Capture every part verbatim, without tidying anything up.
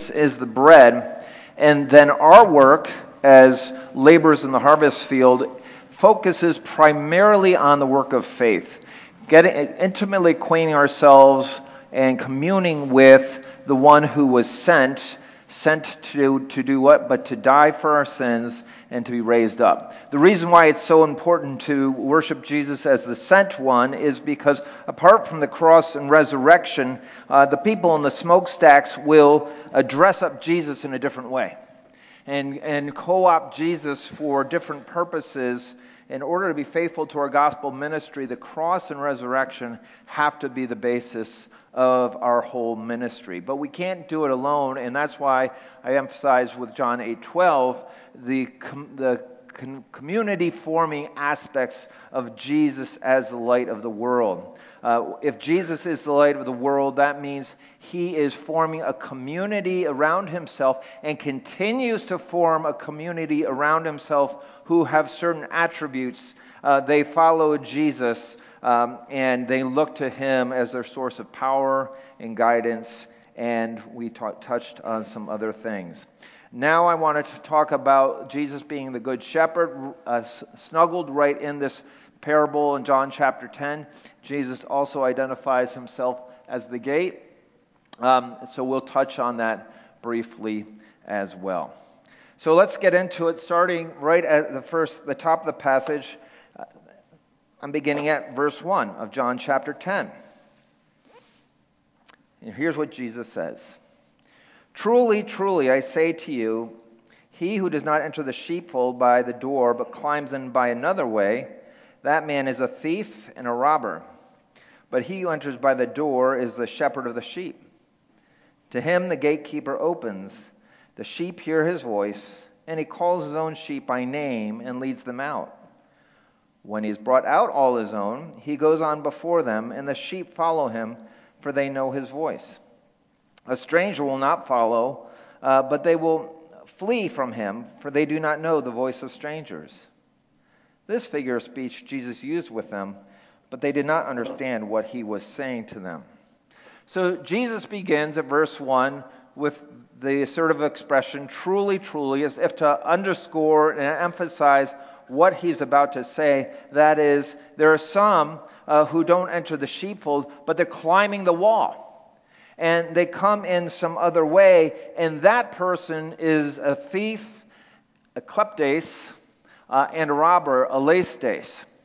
Jesus is the bread, and then our work as laborers in the harvest field focuses primarily on the work of faith, getting intimately acquainting ourselves and communing with the one who was sent, sent to, to do what? But to die for our sins and to be raised up. The reason why it's so important to worship Jesus as the sent one is because apart from the cross and resurrection, uh, the people in the smokestacks will uh, dress up Jesus in a different way and, and co-opt Jesus for different purposes. In order to be faithful to our gospel ministry, the cross and resurrection have to be the basis of our whole ministry. But we can't do it alone, and that's why I emphasize with John eight twelve the, com- the com- community-forming aspects of Jesus as the light of the world. Uh, if Jesus is the light of the world, that means he is forming a community around himself and continues to form a community around himself who have certain attributes. Uh, they follow Jesus um, and they look to him as their source of power and guidance, and we t- touched on some other things. Now I wanted to talk about Jesus being the Good Shepherd, uh, snuggled right in this parable in John chapter ten. Jesus also identifies himself as the gate. Um, so we'll touch on that briefly as well. So let's get into it, starting right at the first, the top of the passage. Uh, I'm beginning at verse one of John chapter ten. And here's what Jesus says. Truly, truly, I say to you, he who does not enter the sheepfold by the door, but climbs in by another way, that man is a thief and a robber. But he who enters by the door is the shepherd of the sheep. To him the gatekeeper opens. The sheep hear his voice, and he calls his own sheep by name and leads them out. When he has brought out all his own, he goes on before them, and the sheep follow him, for they know his voice. A stranger will not follow, uh, but they will flee from him, for they do not know the voice of strangers. This figure of speech Jesus used with them, but they did not understand what he was saying to them. So Jesus begins at verse one with the assertive expression, truly, truly, as if to underscore and emphasize what he's about to say. That is, there are some uh, who don't enter the sheepfold, but they're climbing the wall. And they come in some other way, and that person is a thief, a kleptes, uh, and a robber, a leistes.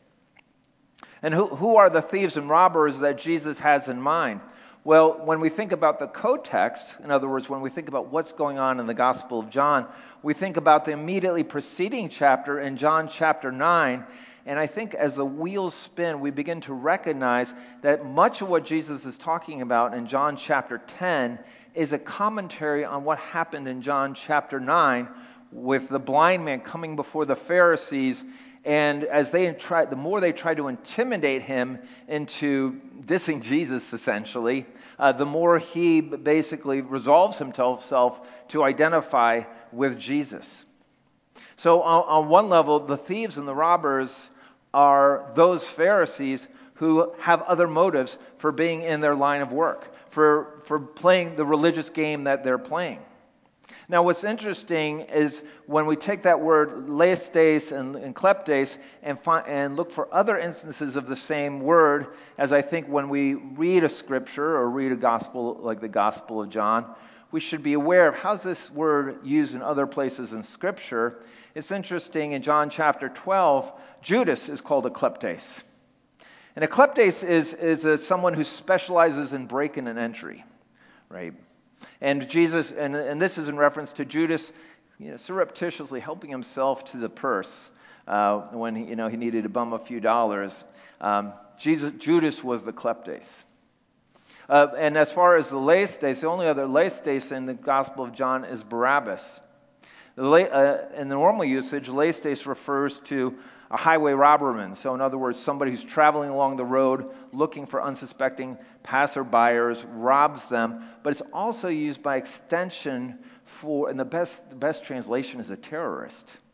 And who, who are the thieves and robbers that Jesus has in mind? Well, when we think about the context, in other words, when we think about what's going on in the Gospel of John, we think about the immediately preceding chapter in John chapter nine, and I think as the wheels spin, we begin to recognize that much of what Jesus is talking about in John chapter ten is a commentary on what happened in John chapter nine with the blind man coming before the Pharisees. And as they try, the more they try to intimidate him into dissing Jesus, essentially, uh, the more he basically resolves himself to identify with Jesus. So on, on one level, the thieves and the robbers are those Pharisees who have other motives for being in their line of work, for, for playing the religious game that they're playing. Now, what's interesting is when we take that word leistes and, and kleptes and, find, and look for other instances of the same word, as I think when we read a scripture or read a gospel like the Gospel of John, we should be aware of how's this word used in other places in Scripture. It's interesting, in John chapter twelve, Judas is called a kleptes. And a kleptes is, is a, someone who specializes in break-in and entry, right? And Jesus, and, and this is in reference to Judas, you know, surreptitiously helping himself to the purse uh, when he, you know, he needed to bum a few dollars. Um, Jesus, Judas was the kleptes. Uh, and as far as the leistes, the only other leistes in the Gospel of John is Barabbas. The, uh, in the normal usage, leistes refers to a highway robberman. So in other words, somebody who's traveling along the road looking for unsuspecting passerbyers, robs them. But it's also used by extension for, and the best, the best translation is a terrorist.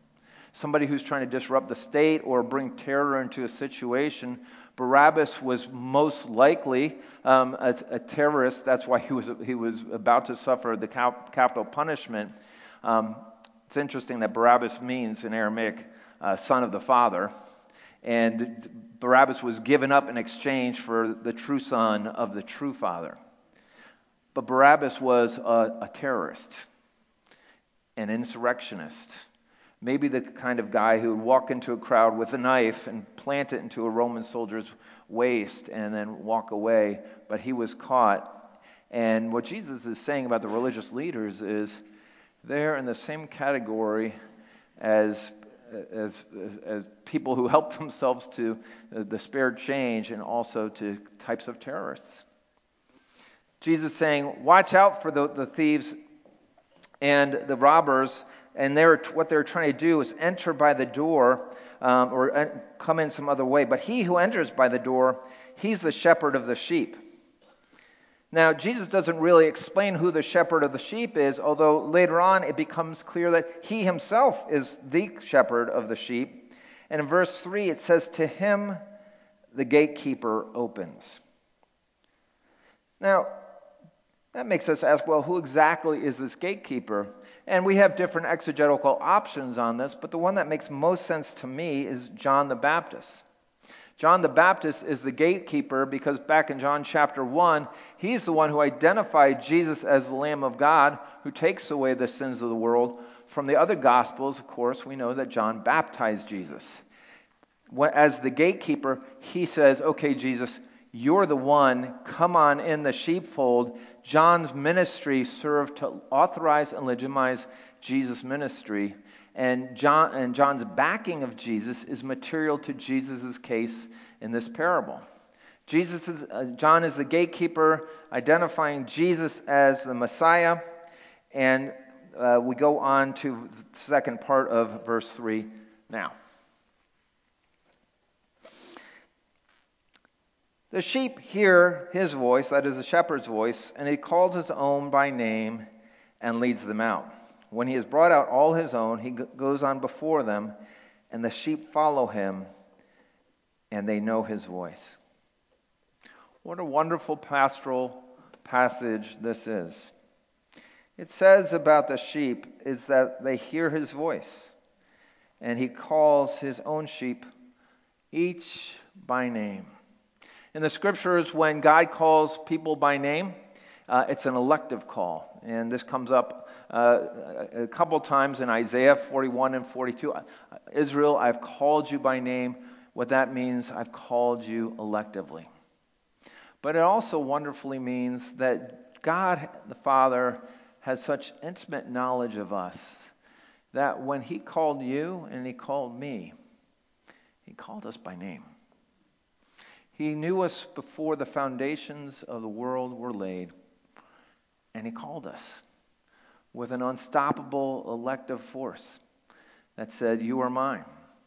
somebody who's trying to disrupt the state or bring terror into a situation. Barabbas was most likely um, a, a terrorist. That's why he was he was about to suffer the cap, capital punishment. Um, it's interesting that Barabbas means in Aramaic uh, son of the father, and Barabbas was given up in exchange for the true son of the true father. But Barabbas was a, a terrorist, an insurrectionist. Maybe the kind of guy who would walk into a crowd with a knife and plant it into a Roman soldier's waist and then walk away, but he was caught. And what Jesus is saying about the religious leaders is they're in the same category as, as, as, as people who help themselves to the spare change and also to types of terrorists. Jesus is saying, watch out for the, the thieves and the robbers. And they're, what they're trying to do is enter by the door um, or uh, come in some other way. But he who enters by the door, he's the shepherd of the sheep. Now, Jesus doesn't really explain who the shepherd of the sheep is, although later on it becomes clear that he himself is the shepherd of the sheep. And in verse three, it says, to him the gatekeeper opens. Now, that makes us ask, well, who exactly is this gatekeeper? And we have different exegetical options on this, but the one that makes most sense to me is John the Baptist. John the Baptist is the gatekeeper because back in John chapter one, he's the one who identified Jesus as the Lamb of God who takes away the sins of the world. From the other Gospels, of course, we know that John baptized Jesus. As the gatekeeper, he says, okay, Jesus, you're the one, come on in the sheepfold. John's ministry served to authorize and legitimize Jesus' ministry. And John and John's backing of Jesus is material to Jesus' case in this parable. Jesus is, uh, John is the gatekeeper, identifying Jesus as the Messiah. And uh, we go on to the second part of verse three now. The sheep hear his voice, that is the shepherd's voice, and he calls his own by name and leads them out. When he has brought out all his own, he goes on before them, and the sheep follow him, and they know his voice. What a wonderful pastoral passage this is. It says about the sheep is that they hear his voice, and he calls his own sheep each by name. In the scriptures, when God calls people by name, uh, it's an elective call. And this comes up uh, a couple times in Isaiah forty-one and forty-two. Israel, I've called you by name. What that means, I've called you electively. But it also wonderfully means that God, the Father, has such intimate knowledge of us that when he called you and he called me, he called us by name. He knew us before the foundations of the world were laid, and he called us with an unstoppable elective force that said, you are mine.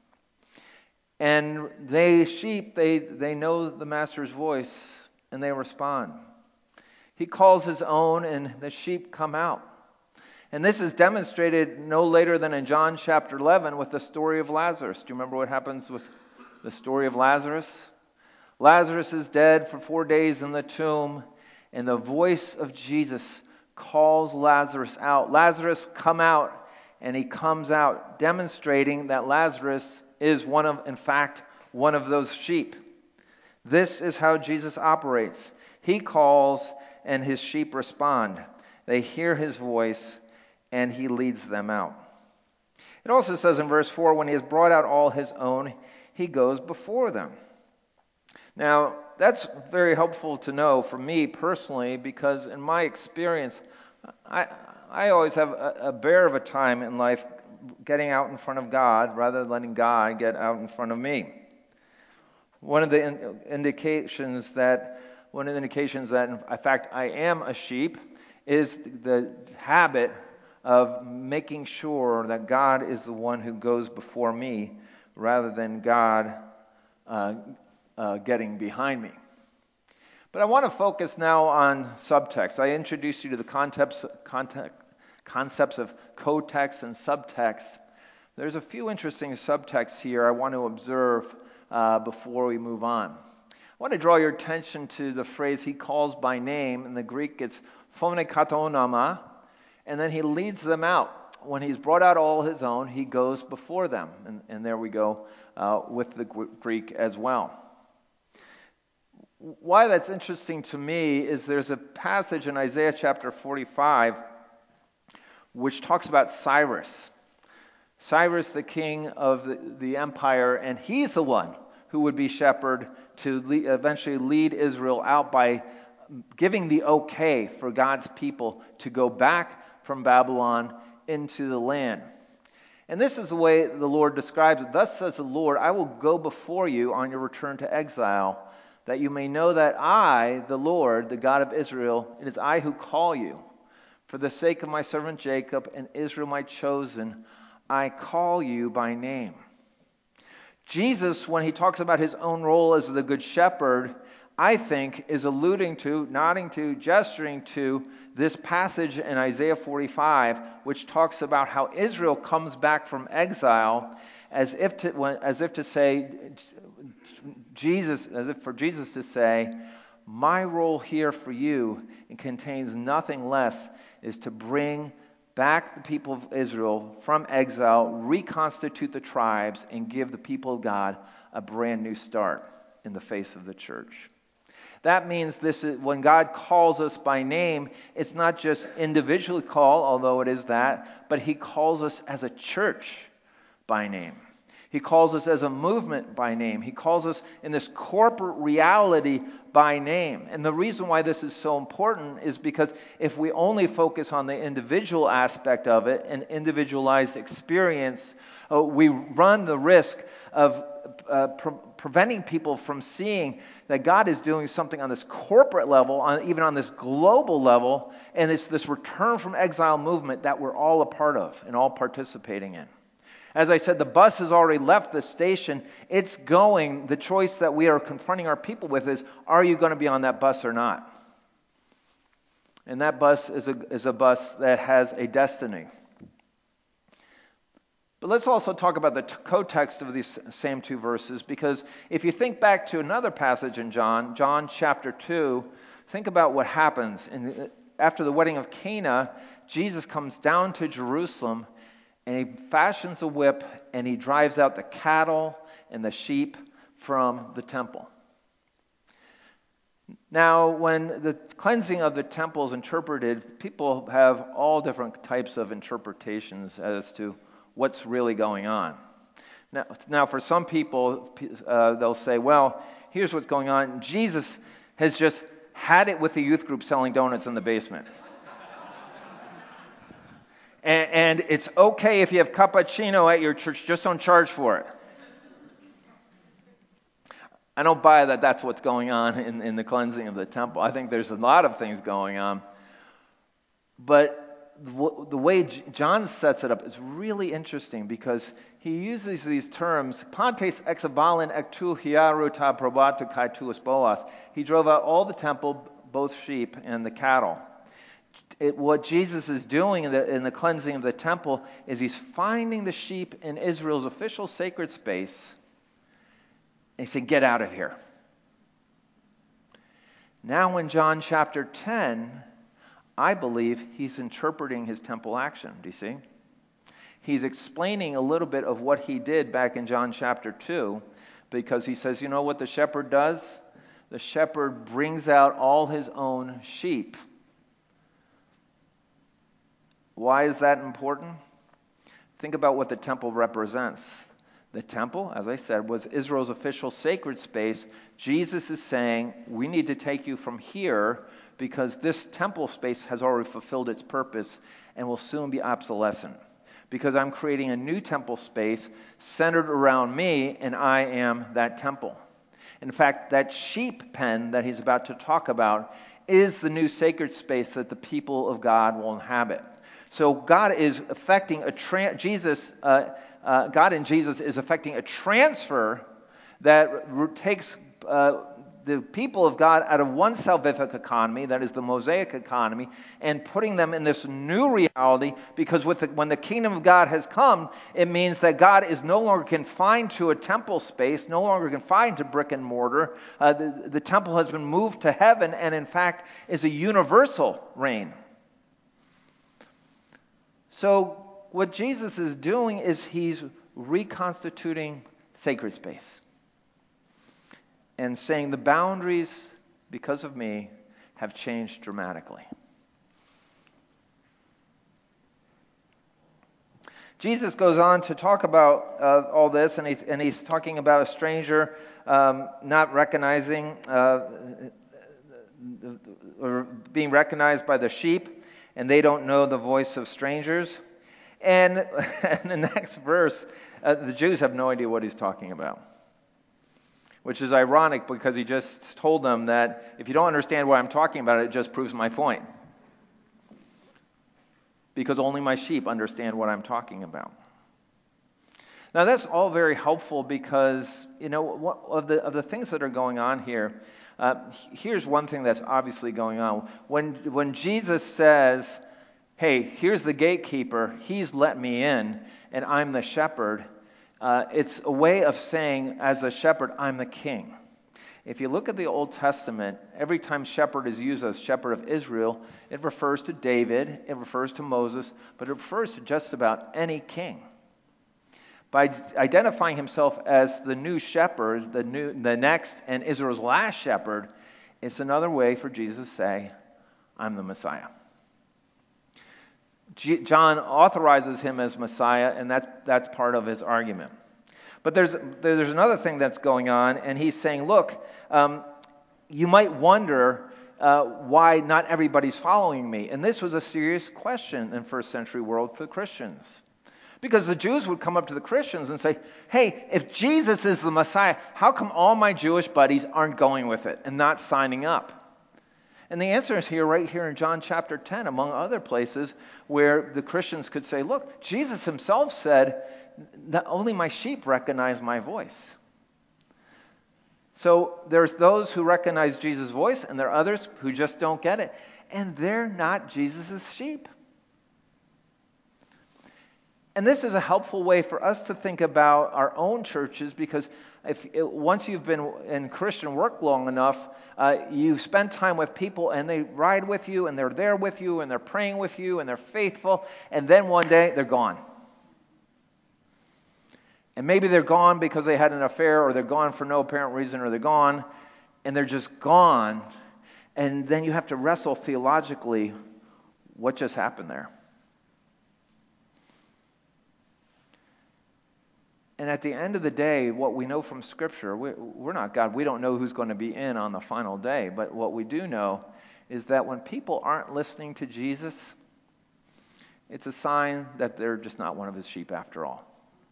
And they, sheep, they, they know the master's voice, and they respond. He calls his own, and the sheep come out. And this is demonstrated no later than in John chapter eleven with the story of Lazarus. Do you remember what happens with the story of Lazarus? Lazarus is dead for four days in the tomb, and the voice of Jesus calls Lazarus out. Lazarus, come out, and he comes out, demonstrating that Lazarus is one of, in fact, one of those sheep. This is how Jesus operates. He calls, and his sheep respond. They hear his voice, and he leads them out. It also says in verse four, when he has brought out all his own, he goes before them. Now, that's very helpful to know for me personally, because in my experience, I I always have a, a bear of a time in life getting out in front of God rather than letting God get out in front of me. One of the in, indications that one of the indications that in fact I am a sheep is the habit of making sure that God is the one who goes before me rather than God uh, Uh, getting behind me. But I want to focus now on subtext. I introduced you to the concepts, context, concepts of co-text and subtext. There's a few interesting subtexts here I want to observe uh, before we move on. I want to draw your attention to the phrase he calls by name. In the Greek, it's phone katonama, and then he leads them out. When he's brought out all his own, he goes before them. And, and there we go uh, with the Greek as well. Why that's interesting to me is there's a passage in Isaiah chapter forty-five which talks about Cyrus. Cyrus, the king of the, the empire, and he's the one who would be shepherd to le- eventually lead Israel out by giving the okay for God's people to go back from Babylon into the land. And this is the way the Lord describes it. Thus says the Lord, I will go before you on your return to exile, that you may know that I, the Lord, the God of Israel, it is I who call you. For the sake of my servant Jacob and Israel my chosen, I call you by name. Jesus, when he talks about his own role as the good shepherd, I think is alluding to, nodding to, gesturing to this passage in Isaiah forty-five, which talks about how Israel comes back from exile as if to, as if to say, Jesus, as if for Jesus to say, my role here for you, it contains nothing less, is to bring back the people of Israel from exile, reconstitute the tribes, and give the people of God a brand new start in the face of the church. That means this is, when God calls us by name, it's not just individually call, although it is that, but he calls us as a church by name. He calls us as a movement by name. He calls us in this corporate reality by name. And the reason why this is so important is because if we only focus on the individual aspect of it, an individualized experience, uh, we run the risk of uh, pre- preventing people from seeing that God is doing something on this corporate level, on, even on this global level, and it's this return from exile movement that we're all a part of and all participating in. As I said, the bus has already left the station. It's going. The choice that we are confronting our people with is, are you going to be on that bus or not? And that bus is a, is a bus that has a destiny. But let's also talk about the t- co-text of these same two verses, because if you think back to another passage in John, John chapter two, think about what happens. In, after the wedding of Cana, Jesus comes down to Jerusalem, and he fashions a whip, and he drives out the cattle and the sheep from the temple. Now, when the cleansing of the temple is interpreted, people have all different types of interpretations as to what's really going on. Now, now for some people, uh, they'll say, well, here's what's going on. Jesus has just had it with the youth group selling donuts in the basement. And it's okay if you have cappuccino at your church, just don't charge for it. I don't buy that that's what's going on in, in the cleansing of the temple. I think there's a lot of things going on. But the, the way John sets it up is really interesting because he uses these terms, pantes exavalin ectu hiaru ta probatu kai tuus boas. He drove out all the temple, both sheep and the cattle. It, what Jesus is doing in the, in the cleansing of the temple is he's finding the sheep in Israel's official sacred space, and he's saying, get out of here. Now in John chapter ten, I believe he's interpreting his temple action. Do you see? He's explaining a little bit of what he did back in John chapter two, because he says, you know what the shepherd does? The shepherd brings out all his own sheep. Why is that important? Think about what the temple represents. The temple, as I said, was Israel's official sacred space. Jesus is saying, we need to take you from here because this temple space has already fulfilled its purpose and will soon be obsolescent. Because I'm creating a new temple space centered around me, and I am that temple. In fact, that sheep pen that he's about to talk about is the new sacred space that the people of God will inhabit. So God is affecting a tra- Jesus. Uh, uh, God in Jesus is affecting a transfer that re- takes uh, the people of God out of one salvific economy, that is the Mosaic economy, and putting them in this new reality, because with the, when the kingdom of God has come, it means that God is no longer confined to a temple space, no longer confined to brick and mortar. Uh, the, the temple has been moved to heaven, and in fact is a universal reign. So what Jesus is doing is he's reconstituting sacred space and saying the boundaries, because of me, have changed dramatically. Jesus goes on to talk about uh, all this, and, he, and he's talking about a stranger um, not recognizing uh, or being recognized by the sheep, and they don't know the voice of strangers. And in the next verse, uh, the Jews have no idea what he's talking about, which is ironic because he just told them that if you don't understand what I'm talking about, it just proves my point. Because only my sheep understand what I'm talking about. Now that's all very helpful because, you know, what, of the of the things that are going on here, uh, here's one thing that's obviously going on. When when Jesus says, hey, here's the gatekeeper, he's let me in, and I'm the shepherd, uh, it's a way of saying, as a shepherd, I'm the king. If you look at the Old Testament, every time shepherd is used as shepherd of Israel, it refers to David, it refers to Moses, but it refers to just about any king. By identifying himself as the new shepherd, the new, the next and Israel's last shepherd, it's another way for Jesus to say, I'm the Messiah. G- John authorizes him as Messiah, and that's, that's part of his argument. But there's there's another thing that's going on, and he's saying, look, um, you might wonder uh, why not everybody's following me. And this was a serious question in first century world for the Christians. Because the Jews would come up to the Christians and say, hey, if Jesus is the Messiah, how come all my Jewish buddies aren't going with it and not signing up? And the answer is here, right here in John chapter ten, among other places, where the Christians could say, look, Jesus himself said, that only my sheep recognize my voice. So there's those who recognize Jesus' voice, and there are others who just don't get it. And they're not Jesus' sheep. And this is a helpful way for us to think about our own churches, because if it, once you've been in Christian work long enough, uh, you spend time with people and they ride with you and they're there with you and they're praying with you and they're faithful, and then one day they're gone. And maybe they're gone because they had an affair, or they're gone for no apparent reason, or they're gone and they're just gone. And then you have to wrestle theologically, what just happened there? And at the end of the day, what we know from Scripture, we, we're not God. We don't know who's going to be in on the final day. But what we do know is that when people aren't listening to Jesus, it's a sign that they're just not one of his sheep after all.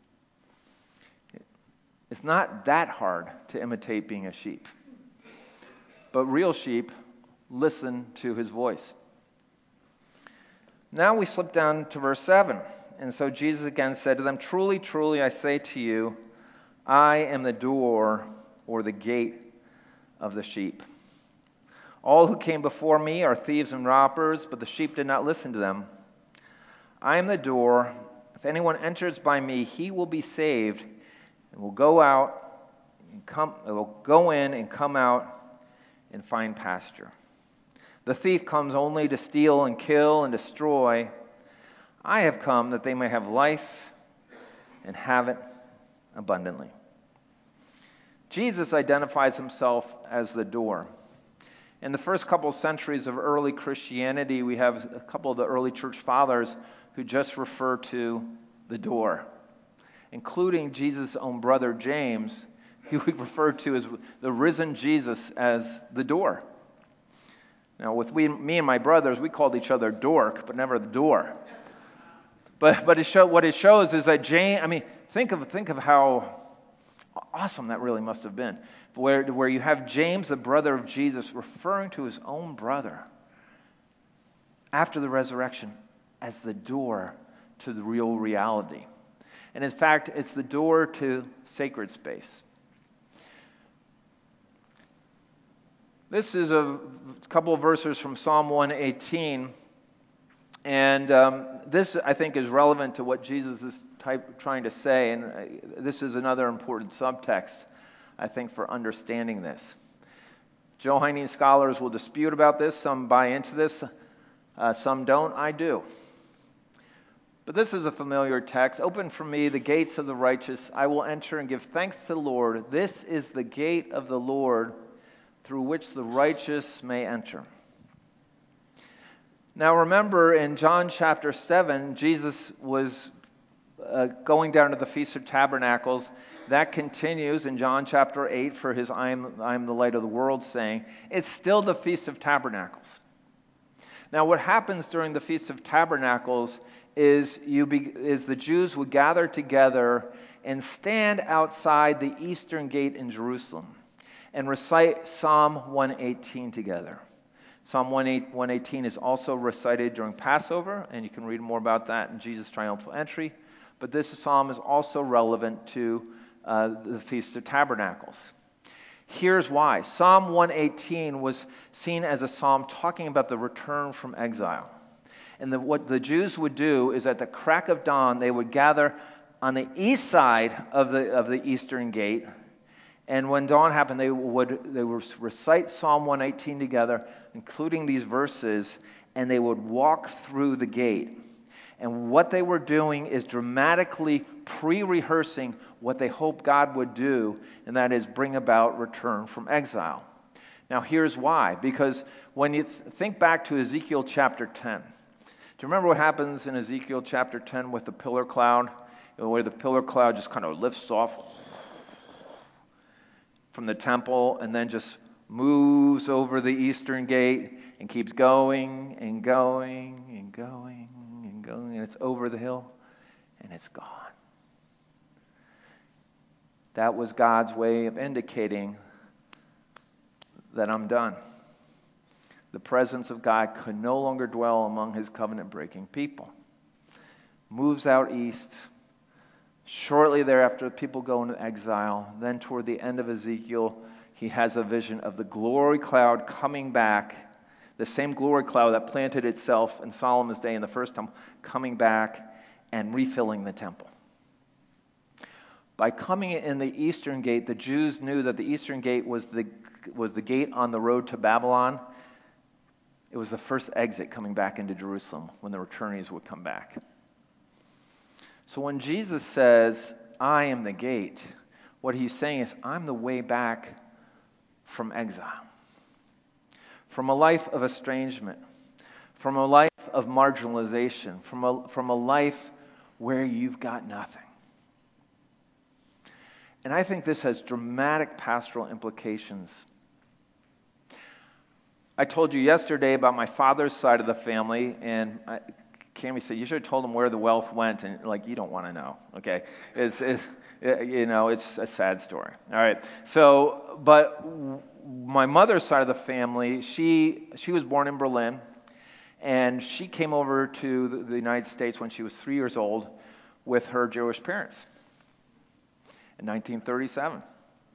It's not that hard to imitate being a sheep. But real sheep listen to his voice. Now we slip down to verse seven. And so Jesus again said to them, truly, truly, I say to you, I am the door or the gate of the sheep. All who came before me are thieves and robbers, but the sheep did not listen to them. I am the door. If anyone enters by me, he will be saved, and will go out and come, will go in and come out and find pasture. The thief comes only to steal and kill and destroy. I have come that they may have life and have it abundantly. Jesus identifies himself as the door. In the first couple of centuries of early Christianity, we have a couple of the early church fathers who just refer to the door, including Jesus' own brother James, who we refer to as the risen Jesus as the door. Now, with we, me and my brothers, we called each other dork, but never the door. But but it show, what it shows is that James, I mean, think of think of how awesome that really must have been. Where, where you have James, the brother of Jesus, referring to his own brother after the resurrection as the door to the real reality. And in fact, it's the door to sacred space. This is a couple of verses from Psalm one eighteen, and um, this, I think, is relevant to what Jesus is type, trying to say, and uh, this is another important subtext, I think, for understanding this. Johannine scholars will dispute about this. Some buy into this, uh, some don't. I do. But this is a familiar text. Open for me the gates of the righteous. I will enter and give thanks to the Lord. This is the gate of the Lord, through which the righteous may enter. Now remember, in John chapter seven, Jesus was uh, going down to the Feast of Tabernacles. That continues in John chapter eight for his I am, I am the light of the world saying. It's still the Feast of Tabernacles. Now what happens during the Feast of Tabernacles is, you be, is the Jews would gather together and stand outside the eastern gate in Jerusalem and recite Psalm one eighteen together. Psalm one eighteen is also recited during Passover, and you can read more about that in Jesus' triumphal entry. But this psalm is also relevant to uh, the Feast of Tabernacles. Here's why. Psalm one eighteen was seen as a psalm talking about the return from exile. And the, what the Jews would do is at the crack of dawn, they would gather on the east side of the, of the eastern gate. And when dawn happened, they would they would recite Psalm one eighteen together, including these verses, and they would walk through the gate. And what they were doing is dramatically pre-rehearsing what they hoped God would do, and that is bring about return from exile. Now here's why. Because when you th- think back to Ezekiel chapter ten, do you remember what happens in Ezekiel chapter ten with the pillar cloud? You know, where the pillar cloud just kind of lifts off from the temple and then just moves over the eastern gate and keeps going and going and going and going, and it's over the hill and it's gone. That was God's way of indicating that I'm done. The presence of God could no longer dwell among his covenant-breaking people. Moves out east. Shortly thereafter, people go into exile. Then toward the end of Ezekiel, he has a vision of the glory cloud coming back, the same glory cloud that planted itself in Solomon's day in the first temple, coming back and refilling the temple. By coming in the eastern gate, the Jews knew that the eastern gate was the, was the gate on the road to Babylon. It was the first exit coming back into Jerusalem when the returnees would come back. So when Jesus says, I am the gate, what he's saying is, I'm the way back from exile, from a life of estrangement, from a life of marginalization, from a, from a life where you've got nothing. And I think this has dramatic pastoral implications. I told you yesterday about my father's side of the family, and I, Cammie said, you should have told him where the wealth went, and like, you don't want to know, okay? It's, it, it, you know, it's a sad story. All right, so, but my mother's side of the family, she she was born in Berlin, and she came over to the, the United States when she was three years old with her Jewish parents in nineteen thirty-seven.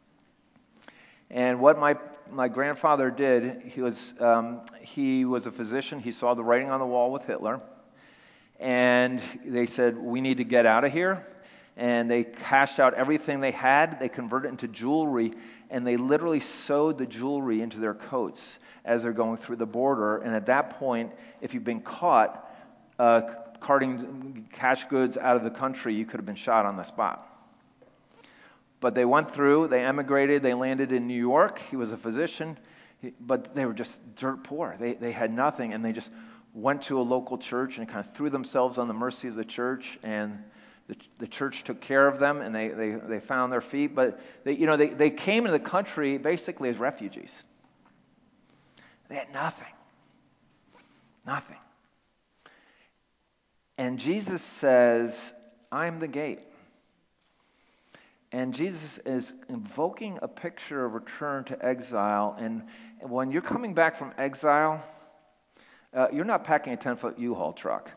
And what my my grandfather did, he was um, he was a physician. He saw the writing on the wall with Hitler. And they said, we need to get out of here. And they cashed out everything they had. They converted it into jewelry. And they literally sewed the jewelry into their coats as they're going through the border. And at that point, if you've been caught uh, carting cash goods out of the country, you could have been shot on the spot. But they went through. They emigrated. They landed in New York. He was a physician. But they were just dirt poor. They, they had nothing. And they just went to a local church and kind of threw themselves on the mercy of the church, and the, the church took care of them, and they, they, they found their feet. But they, you know, they, they came into the country basically as refugees. They had nothing. Nothing. And Jesus says, I'm the gate. And Jesus is invoking a picture of return to exile. And when you're coming back from exile, Uh, you're not packing a ten-foot U-Haul truck.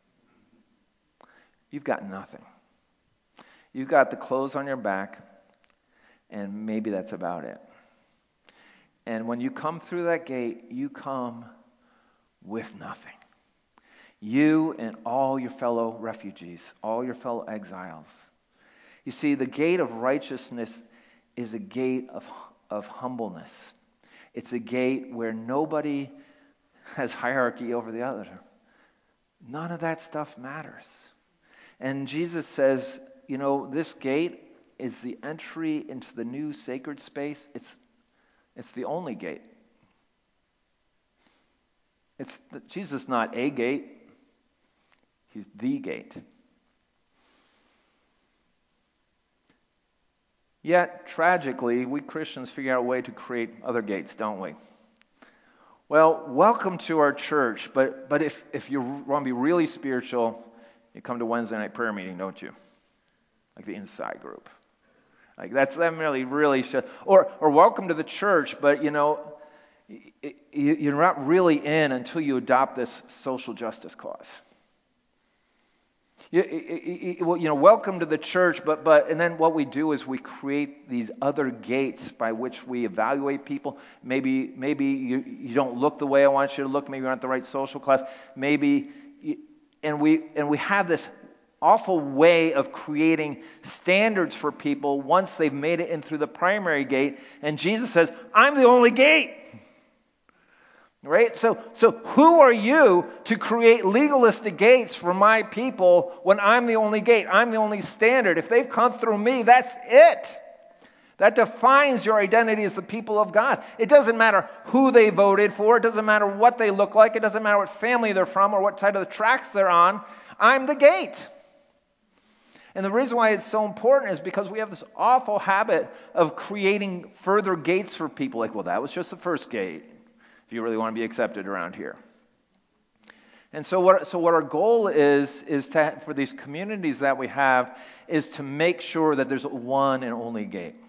You've got nothing. You've got the clothes on your back, and maybe that's about it. And when you come through that gate, you come with nothing. You and all your fellow refugees, all your fellow exiles. You see, the gate of righteousness is a gate of, of humbleness. It's a gate where nobody has hierarchy over the other. None of that stuff matters. And Jesus says, you know, this gate is the entry into the new sacred space. It's, it's the only gate. It's the, Jesus is not a gate. He's the gate. Yet, tragically, we Christians figure out a way to create other gates, don't we? Well, welcome to our church, but but if, if you want to be really spiritual, you come to Wednesday night prayer meeting, don't you? Like the inside group. Like that's that really, really should. Or, or welcome to the church, but you know, you're not really in until you adopt this social justice cause. You, you know, welcome to the church, but but and then what we do is we create these other gates by which we evaluate people. Maybe maybe you, you don't look the way I want you to look. Maybe you're not the right social class. Maybe, you, and we and we have this awful way of creating standards for people once they've made it in through the primary gate. And Jesus says, "I'm the only gate." Right? So, so who are you to create legalistic gates for my people when I'm the only gate? I'm the only standard. If they've come through me, that's it. That defines your identity as the people of God. It doesn't matter who they voted for. It doesn't matter what they look like. It doesn't matter what family they're from or what side of the tracks they're on. I'm the gate. And the reason why it's so important is because we have this awful habit of creating further gates for people. Like, well, that was just the first gate, if you really want to be accepted around here. And so what so what our goal is, is to, for these communities that we have, is to make sure that there's one and only gate.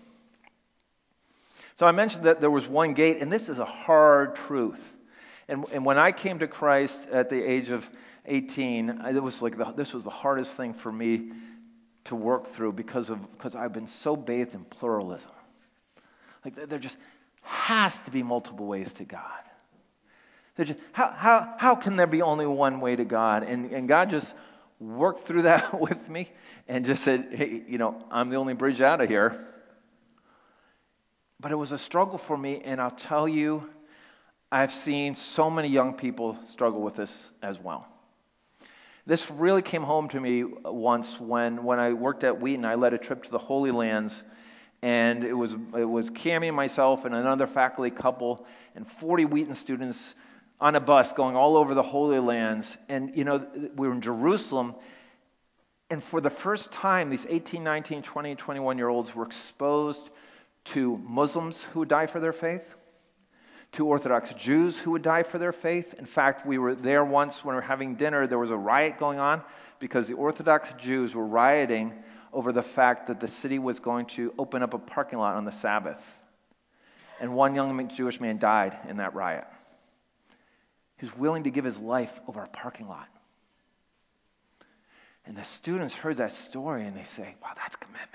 So I mentioned that there was one gate, and this is a hard truth. And, and when I came to Christ at the age of eighteen, it was like the, this was the hardest thing for me to work through because of because I've been so bathed in pluralism. Like there just has to be multiple ways to God. Just, how, how, how can there be only one way to God? And, and God just worked through that with me and just said, hey, you know, I'm the only bridge out of here. But it was a struggle for me, and I'll tell you, I've seen so many young people struggle with this as well. This really came home to me once when, when I worked at Wheaton. I led a trip to the Holy Lands, and it was it was Cammie and myself and another faculty couple and forty Wheaton students on a bus going all over the Holy Lands. And, you know, we were in Jerusalem, and for the first time, these eighteen, nineteen, twenty, twenty-one-year-olds were exposed to Muslims who would die for their faith, to Orthodox Jews who would die for their faith. In fact, we were there once when we were having dinner. There was a riot going on because the Orthodox Jews were rioting over the fact that the city was going to open up a parking lot on the Sabbath. And one young Jewish man died in that riot. He was willing to give his life over a parking lot. And the students heard that story and they say, wow, that's commitment.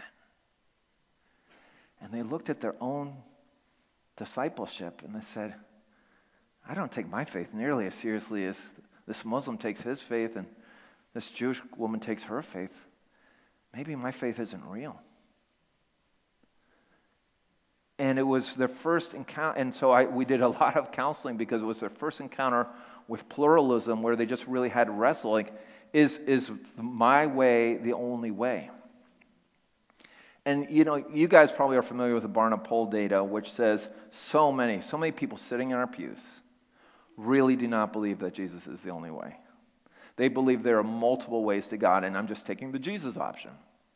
And they looked at their own discipleship and they said, I don't take my faith nearly as seriously as this Muslim takes his faith and this Jewish woman takes her faith. Maybe my faith isn't real. And it was their first encounter, and so I, we did a lot of counseling because it was their first encounter with pluralism where they just really had to wrestle, like, is, is my way the only way? And, you know, you guys probably are familiar with the Barna poll data, which says so many, so many people sitting in our pews really do not believe that Jesus is the only way. They believe there are multiple ways to God, and I'm just taking the Jesus option.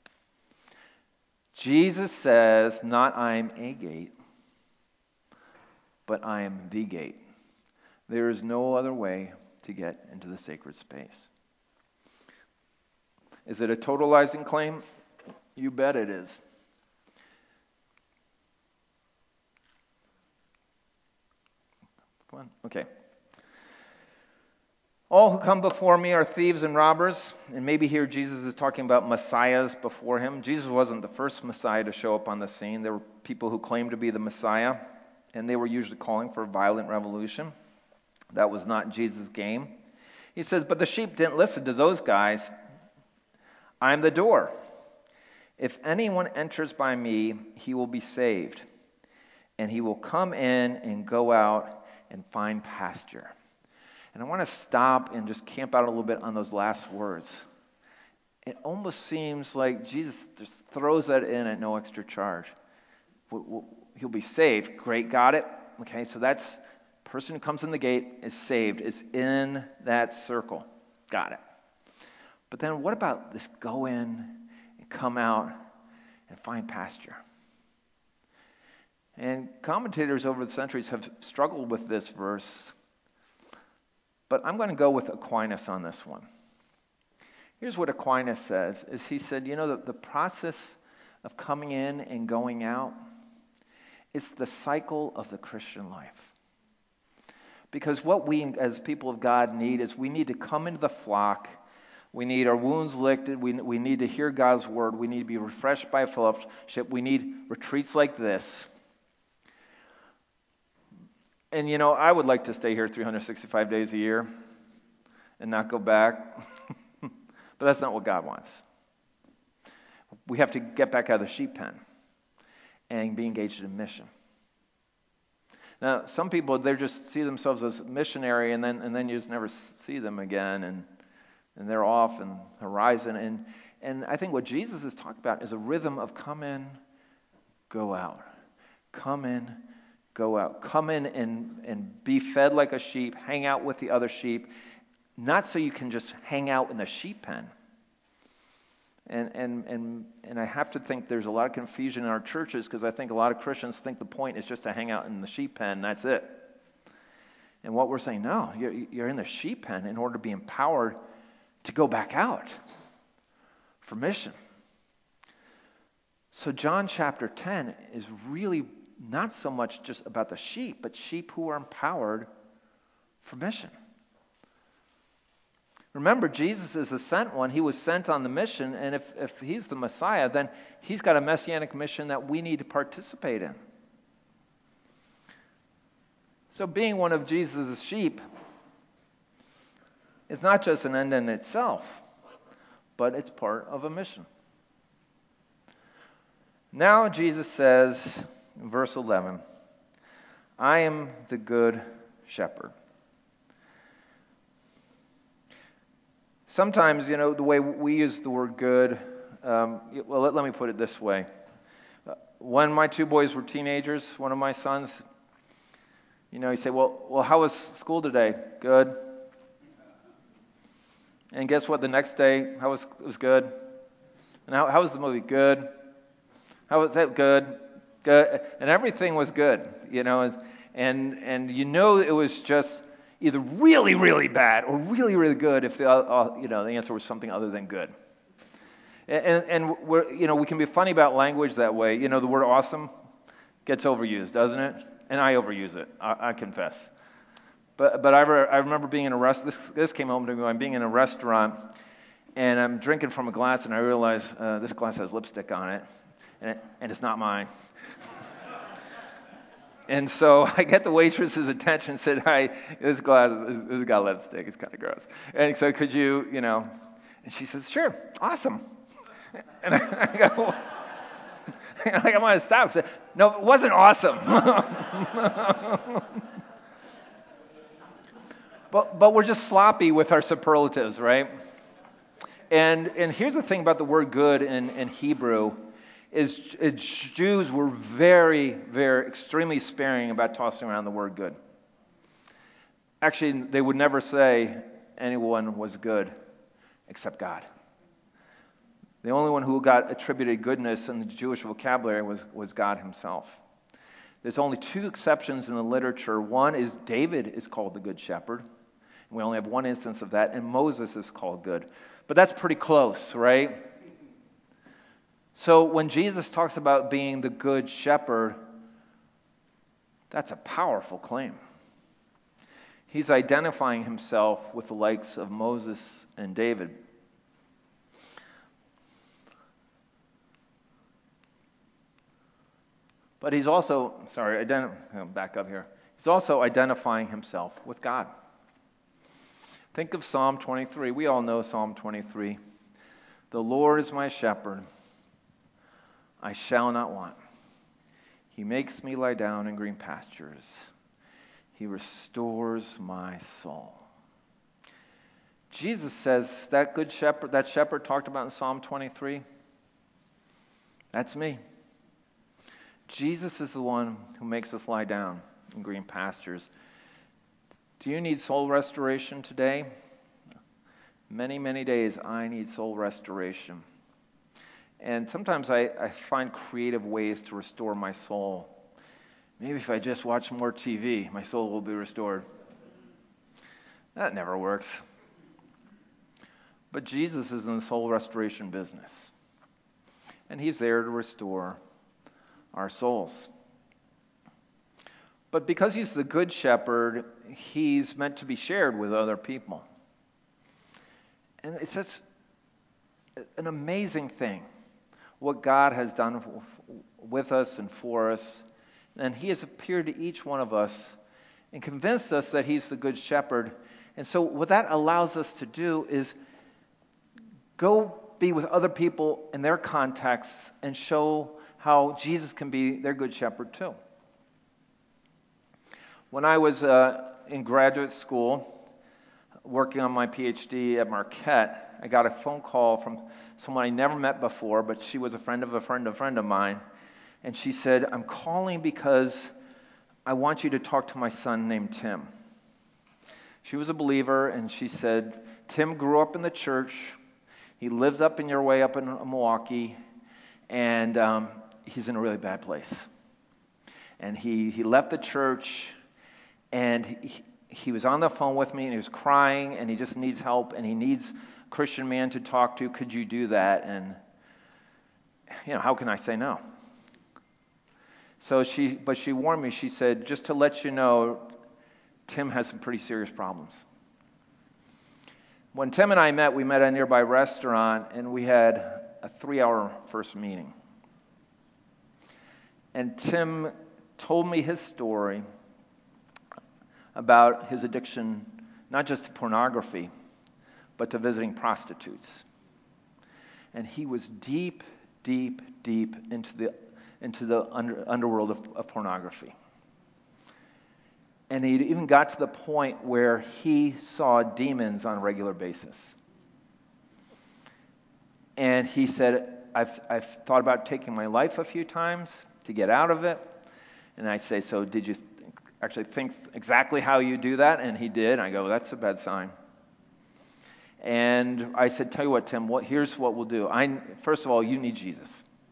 Jesus says, not I am a gate, but I am the gate. There is no other way to get into the sacred space. Is it a totalizing claim? You bet it is. Come on, okay. All who come before me are thieves and robbers. And maybe here Jesus is talking about messiahs before him. Jesus wasn't the first Messiah to show up on the scene. There were people who claimed to be the Messiah. and they were usually calling for a violent revolution. That was not Jesus' game. He says, but the sheep didn't listen to those guys. I'm the door. If anyone enters by me, he will be saved, and he will come in and go out and find pasture. And I want to stop and just camp out a little bit on those last words. It almost seems like Jesus just throws that in at no extra charge. He'll be saved. Great, got it. Okay, so that's the person who comes in the gate is saved, is in that circle. Got it. But then what about this go in and come out and find pasture? And commentators over the centuries have struggled with this verse, but I'm going to go with Aquinas on this one. Here's what Aquinas says, is he said, you know, the, the process of coming in and going out, it's the cycle of the Christian life. Because what we as people of God need is we need to come into the flock. We need our wounds licked. We, we need to hear God's word. We need to be refreshed by fellowship. We need retreats like this. And, you know, I would like to stay here three hundred sixty-five days a year and not go back. But that's not what God wants. We have to get back out of the sheep pen and be engaged in mission. Now, some people, they just see themselves as missionary, and then and then you just never see them again, and and they're off in the horizon. And, and I think what Jesus is talking about is a rhythm of come in, go out. Come in, go out. Come in and, and be fed like a sheep, hang out with the other sheep, not so you can just hang out in the sheep pen. And and and and I have to think there's a lot of confusion in our churches because I think a lot of Christians think the point is just to hang out in the sheep pen, and that's it. And what we're saying, no, you're, you're in the sheep pen in order to be empowered to go back out for mission. So John chapter ten is really not so much just about the sheep, but sheep who are empowered for mission. Remember, Jesus is the sent one. He was sent on the mission, and if, if he's the Messiah, then he's got a messianic mission that we need to participate in. So being one of Jesus' sheep is not just an end in itself, but it's part of a mission. Now Jesus says, in verse eleven, I am the good shepherd. Sometimes, you know, the way we use the word good, um, well, let, let me put it this way. Uh, when my two boys were teenagers, one of my sons, you know, he said, well, well, how was school today? Good. And guess what? The next day, how was it was good. And how, how was the movie? Good. How was that? Good. Good. And everything was good, you know, and and you know it was just either really, really bad or really, really good if the uh, you know the answer was something other than good. And, and we're, you know, we can be funny about language that way. You know, the word awesome gets overused, doesn't it? And I overuse it, I, I confess. But but I, re- I remember being in a rest. This this came home to me. I'm being in a restaurant, and I'm drinking from a glass, and I realize uh, this glass has lipstick on it, and it, and it's not mine. And so I get the waitress's attention and said, hi, this glass has got lipstick. It's kind of gross. And so could you, you know, and she says, sure, awesome. And I, I go, like, I want to stop. Say, no, it wasn't awesome. but but we're just sloppy with our superlatives, right? And and here's the thing about the word good in, in Hebrew. Is, is Jews were very, very, extremely sparing about tossing around the word good. Actually, they would never say anyone was good except God. The only one who got attributed goodness in the Jewish vocabulary was, was God himself. There's only two exceptions in the literature. One is David is called the Good Shepherd. We only have one instance of that, and Moses is called good. But that's pretty close, right? So when Jesus talks about being the good shepherd, that's a powerful claim. He's identifying himself with the likes of Moses and David. But But he's also, sorry, identi- back up here. He's also identifying himself with God. Think of Psalm twenty-three. We all know Psalm twenty-three. The Lord is my shepherd. I shall not want. He makes me lie down in green pastures. He restores my soul. Jesus says that good shepherd, that shepherd talked about in Psalm twenty-three, that's me. Jesus is the one who makes us lie down in green pastures. Do you need soul restoration today? Many, many days I need soul restoration. And sometimes I, I find creative ways to restore my soul. Maybe if I just watch more T V, my soul will be restored. That never works. But Jesus is in the soul restoration business. And he's there to restore our souls. But because he's the good shepherd, he's meant to be shared with other people. And it's such an amazing thing what God has done with us and for us. And he has appeared to each one of us and convinced us that he's the good shepherd. And so what that allows us to do is go be with other people in their contexts and show how Jesus can be their good shepherd too. When I was uh, in graduate school, working on my P H D at Marquette, I got a phone call from someone I never met before, but she was a friend of a friend of a friend of mine. And she said, I'm calling because I want you to talk to my son named Tim. She was a believer, and she said, Tim grew up in the church. He lives up in your way up in Milwaukee, and um, he's in a really bad place. And he, he left the church, and he, he was on the phone with me, and he was crying, and he just needs help, and he needs a Christian man to talk to. Could you do that? And, you know, how can I say no? So she, but she warned me. She said, just to let you know, Tim has some pretty serious problems. When Tim and I met, we met at a nearby restaurant, and we had a three-hour first meeting. And Tim told me his story about his addiction, not just to pornography, but to visiting prostitutes. And he was deep, deep, deep into the into the under, underworld of, of pornography. And he even got to the point where he saw demons on a regular basis. And he said, I've, I've thought about taking my life a few times to get out of it. And I say, so did you th- actually think exactly how you do that? And he did. I go, that's a bad sign. And I said, tell you what, Tim, what, here's what we'll do. I, first of all, you need Jesus.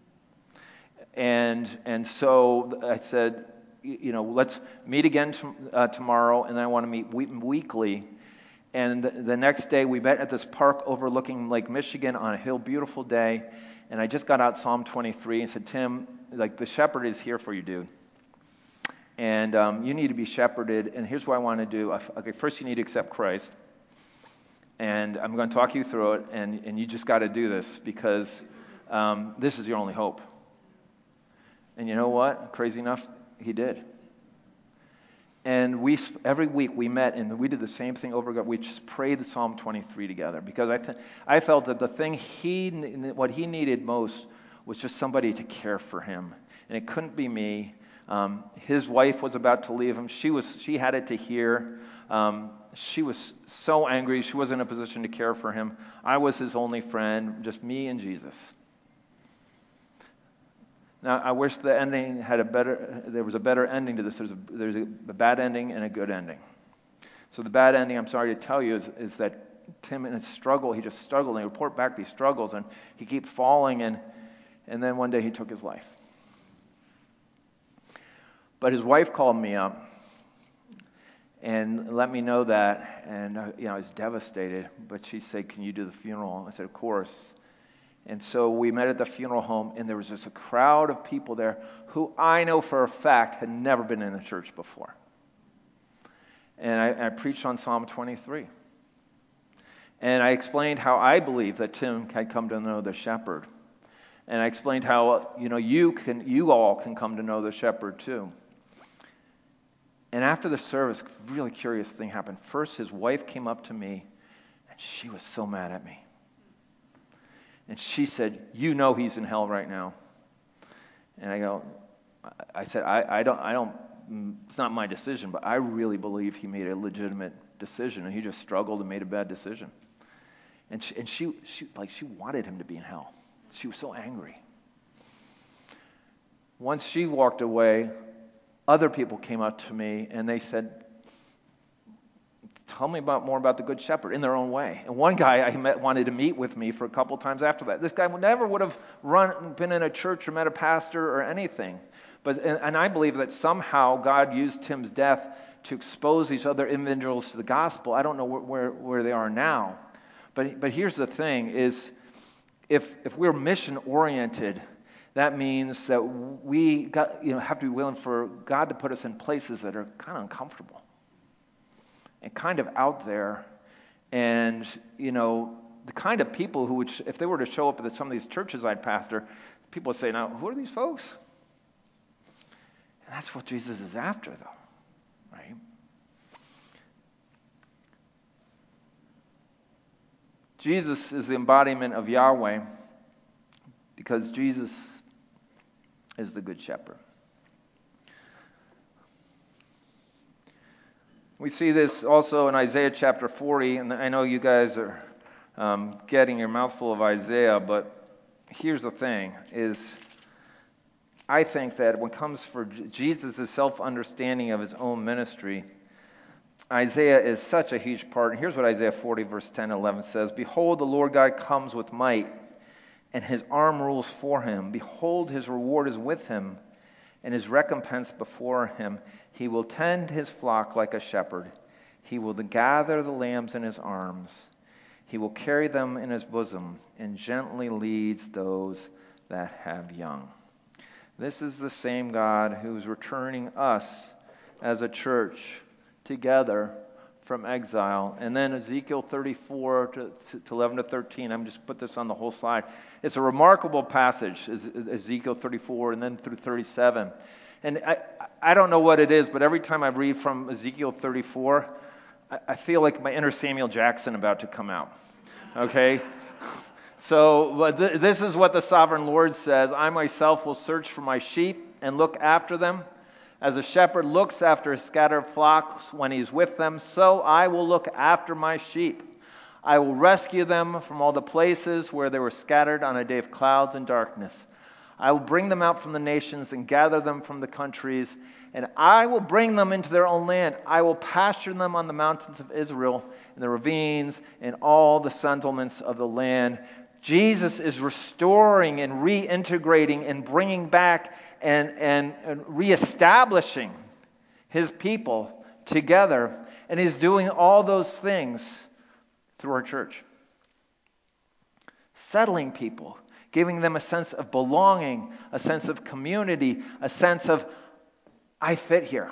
And and so I said, you know, let's meet again t- uh, tomorrow, and I want to meet we- weekly. And the, the next day we met at this park overlooking Lake Michigan on a hill, beautiful day. And I just got out Psalm twenty-three and said, Tim, like the shepherd is here for you, dude. And um, you need to be shepherded. And here's what I want to do. Okay, first you need to accept Christ. And I'm going to talk you through it, and, and you just got to do this because um, this is your only hope. And you know what? Crazy enough, he did. And we every week we met and we did the same thing over again. We just prayed the Psalm twenty-three together because I th- I felt that the thing he what he needed most was just somebody to care for him, and it couldn't be me. Um, his wife was about to leave him. She was she had it to hear. Um, she was so angry. She wasn't in a position to care for him. I was his only friend, just me and Jesus. Now, I wish the ending had a better, there was a better ending to this. There's a, there's a, a bad ending and a good ending. So the bad ending, I'm sorry to tell you, is, is that Tim in his struggle, he just struggled, and he reported back these struggles, and he kept falling, and, and then one day he took his life. But his wife called me up and let me know that, and uh, you know, I was devastated, but she said, can you do the funeral? I said, of course. And so we met at the funeral home, and there was just a crowd of people there who I know for a fact had never been in a church before. And I, I preached on Psalm twenty-three. And I explained how I believe that Tim had come to know the shepherd. And I explained how, you know, you can, you all can come to know the shepherd too. And after the service, a really curious thing happened. First, his wife came up to me, and she was so mad at me. And she said, "You know he's in hell right now." And I go, I said, I, I don't, I don't, it's not my decision, but I really believe he made a legitimate decision, and he just struggled and made a bad decision. And she, and she, she, like, she wanted him to be in hell. She was so angry. Once she walked away, other people came up to me and they said, "Tell me about more about the Good Shepherd," in their own way. And one guy I met wanted to meet with me for a couple times after that. This guy never would have run, been in a church or met a pastor or anything. But and, and I believe that somehow God used Tim's death to expose these other individuals to the gospel. I don't know where where, where they are now. But but here's the thing: is if if we're mission oriented, that means that we got, you know, have to be willing for God to put us in places that are kind of uncomfortable and kind of out there, and, you know, the kind of people who would, if they were to show up at some of these churches I'd pastor, people would say, "Now, who are these folks?" And that's what Jesus is after, though, right? Jesus is the embodiment of Yahweh because Jesus is the Good Shepherd. We see this also in Isaiah chapter forty, and I know you guys are um, getting your mouthful of Isaiah, but here's the thing, is I think that when it comes for Jesus' self-understanding of his own ministry, Isaiah is such a huge part. And here's what Isaiah forty, verse ten and eleven says: "Behold, the Lord God comes with might, and his arm rules for him. Behold, his reward is with him, and his recompense before him. He will tend his flock like a shepherd. He will gather the lambs in his arms. He will carry them in his bosom, and gently leads those that have young." This is the same God who's returning us as a church together from exile. And then Ezekiel thirty-four to, to eleven to thirteen, I'm just put this on the whole slide. It's a remarkable passage, Ezekiel thirty-four and then through thirty-seven. And I, I don't know what it is, but every time I read from Ezekiel thirty-four, I, I feel like my inner Samuel Jackson about to come out. Okay? So but th- this is what the sovereign Lord says: "I myself will search for my sheep and look after them. As a shepherd looks after his scattered flocks when he's with them, so I will look after my sheep. I will rescue them from all the places where they were scattered on a day of clouds and darkness. I will bring them out from the nations and gather them from the countries, and I will bring them into their own land. I will pasture them on the mountains of Israel, in the ravines, and all the settlements of the land." Jesus is restoring and reintegrating and bringing back and, and, and reestablishing his people together. And he's doing all those things through our church. Settling people, giving them a sense of belonging, a sense of community, a sense of, I fit here.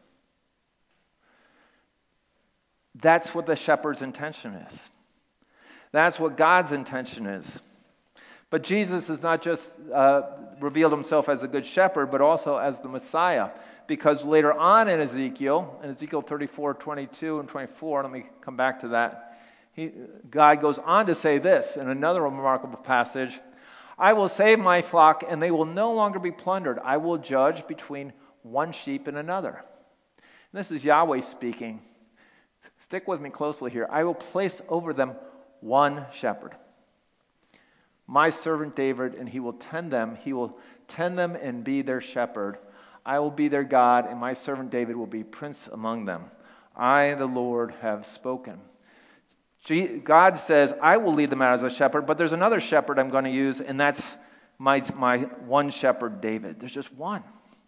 That's what the shepherd's intention is. That's what God's intention is. But Jesus has not just uh, revealed himself as a good shepherd, but also as the Messiah. Because later on in Ezekiel, in Ezekiel thirty-four, twenty-two and twenty-four, let me come back to that, he, God goes on to say this in another remarkable passage: "I will save my flock, and they will no longer be plundered. I will judge between one sheep and another." And this is Yahweh speaking. Stick with me closely here. "I will place over them one shepherd, my servant David, and he will tend them. He will tend them and be their shepherd. I will be their God, and my servant David will be prince among them. I, the Lord, have spoken." God says, I will lead them out as a shepherd, but there's another shepherd I'm going to use, and that's my, my one shepherd, David. There's just one.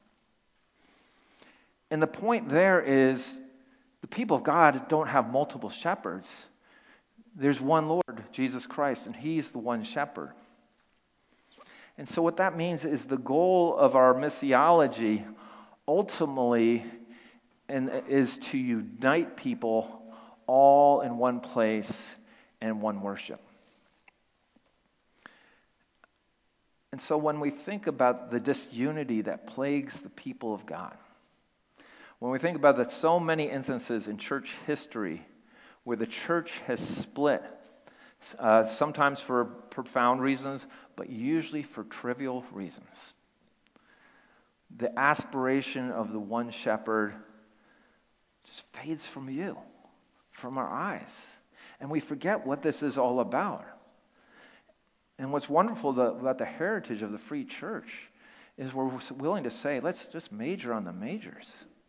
And the point there is, the people of God don't have multiple shepherds. There's one Lord, Jesus Christ, and he's the one shepherd. And so what that means is the goal of our missiology ultimately and is to unite people all in one place and one worship. And so when we think about the disunity that plagues the people of God, when we think about that so many instances in church history where the church has split, uh, sometimes for profound reasons, but usually for trivial reasons, the aspiration of the one shepherd just fades from view, from our eyes. And we forget what this is all about. And what's wonderful about the heritage of the Free Church is we're willing to say, let's just major on the majors.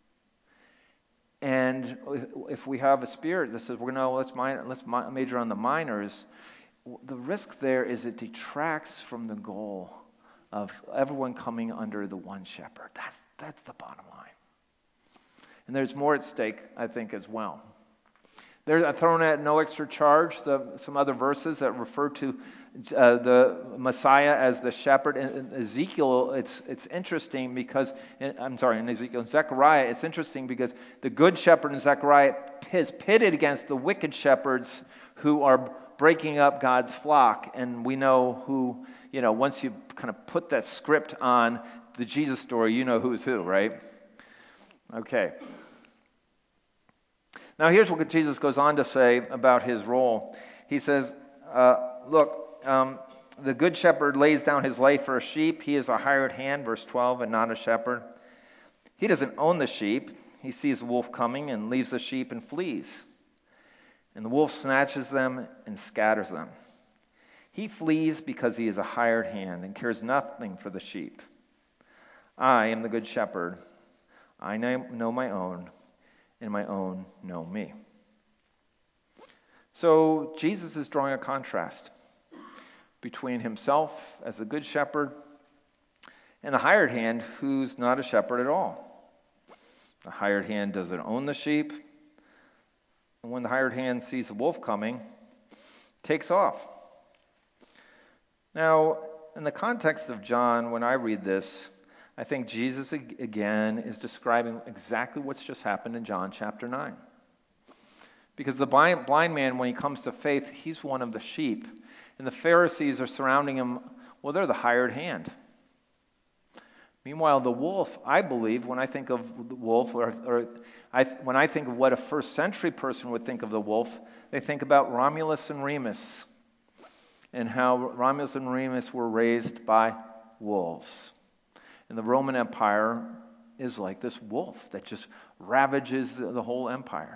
And if we have a spirit that says, we're going to let's, minor, let's major on the minors, the risk there is it detracts from the goal of everyone coming under the one shepherd. That's, that's the bottom line. And there's more at stake, I think, as well. They're thrown at no extra charge the, some other verses that refer to uh, the Messiah as the shepherd. In, in Ezekiel, it's it's interesting because, in, I'm sorry, in Ezekiel, in Zechariah, it's interesting because the good shepherd in Zechariah is pitted against the wicked shepherds who are breaking up God's flock. And we know who, you know, once you kind of put that script on the Jesus story, you know who's who, right? Okay. Now here's what Jesus goes on to say about his role. He says, uh, look, um, the good shepherd lays down his life for a sheep. He is a hired hand, verse twelve, and not a shepherd. He doesn't own the sheep. He sees a wolf coming and leaves the sheep and flees. And the wolf snatches them and scatters them. He flees because he is a hired hand and cares nothing for the sheep. I am the good shepherd. I know my own, and my own know me. So Jesus is drawing a contrast between himself as the good shepherd and the hired hand who's not a shepherd at all. The hired hand doesn't own the sheep, and when the hired hand sees the wolf coming, takes off. Now, in the context of John, when I read this, I think Jesus, again, is describing exactly what's just happened in John chapter nine. Because the blind, blind man, when he comes to faith, he's one of the sheep. And the Pharisees are surrounding him. Well, they're the hired hand. Meanwhile, the wolf, I believe, when I think of the wolf, or, or I, when I think of what a first century person would think of the wolf, they think about Romulus and Remus, and how Romulus and Remus were raised by wolves. And the Roman Empire is like this wolf that just ravages the, the whole empire.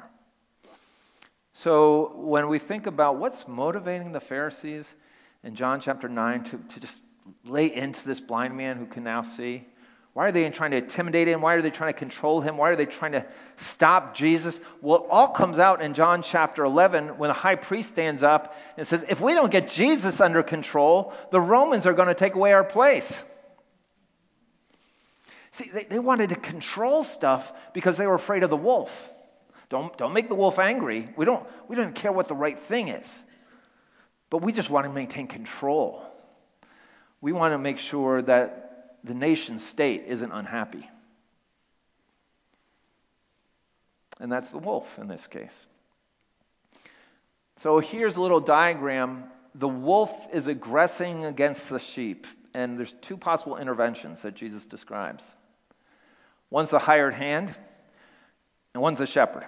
So when we think about what's motivating the Pharisees in John chapter nine to, to just lay into this blind man who can now see, why are they trying to intimidate him? Why are they trying to control him? Why are they trying to stop Jesus? Well, it all comes out in John chapter eleven when the high priest stands up and says, if we don't get Jesus under control, the Romans are going to take away our place. See, they, they wanted to control stuff because they were afraid of the wolf. Don't, don't make the wolf angry. We don't, we don't care what the right thing is. But we just want to maintain control. We want to make sure that the nation state isn't unhappy. And that's the wolf in this case. So here's a little diagram. The wolf is aggressing against the sheep. And there's two possible interventions that Jesus describes. One's a hired hand, and one's a shepherd.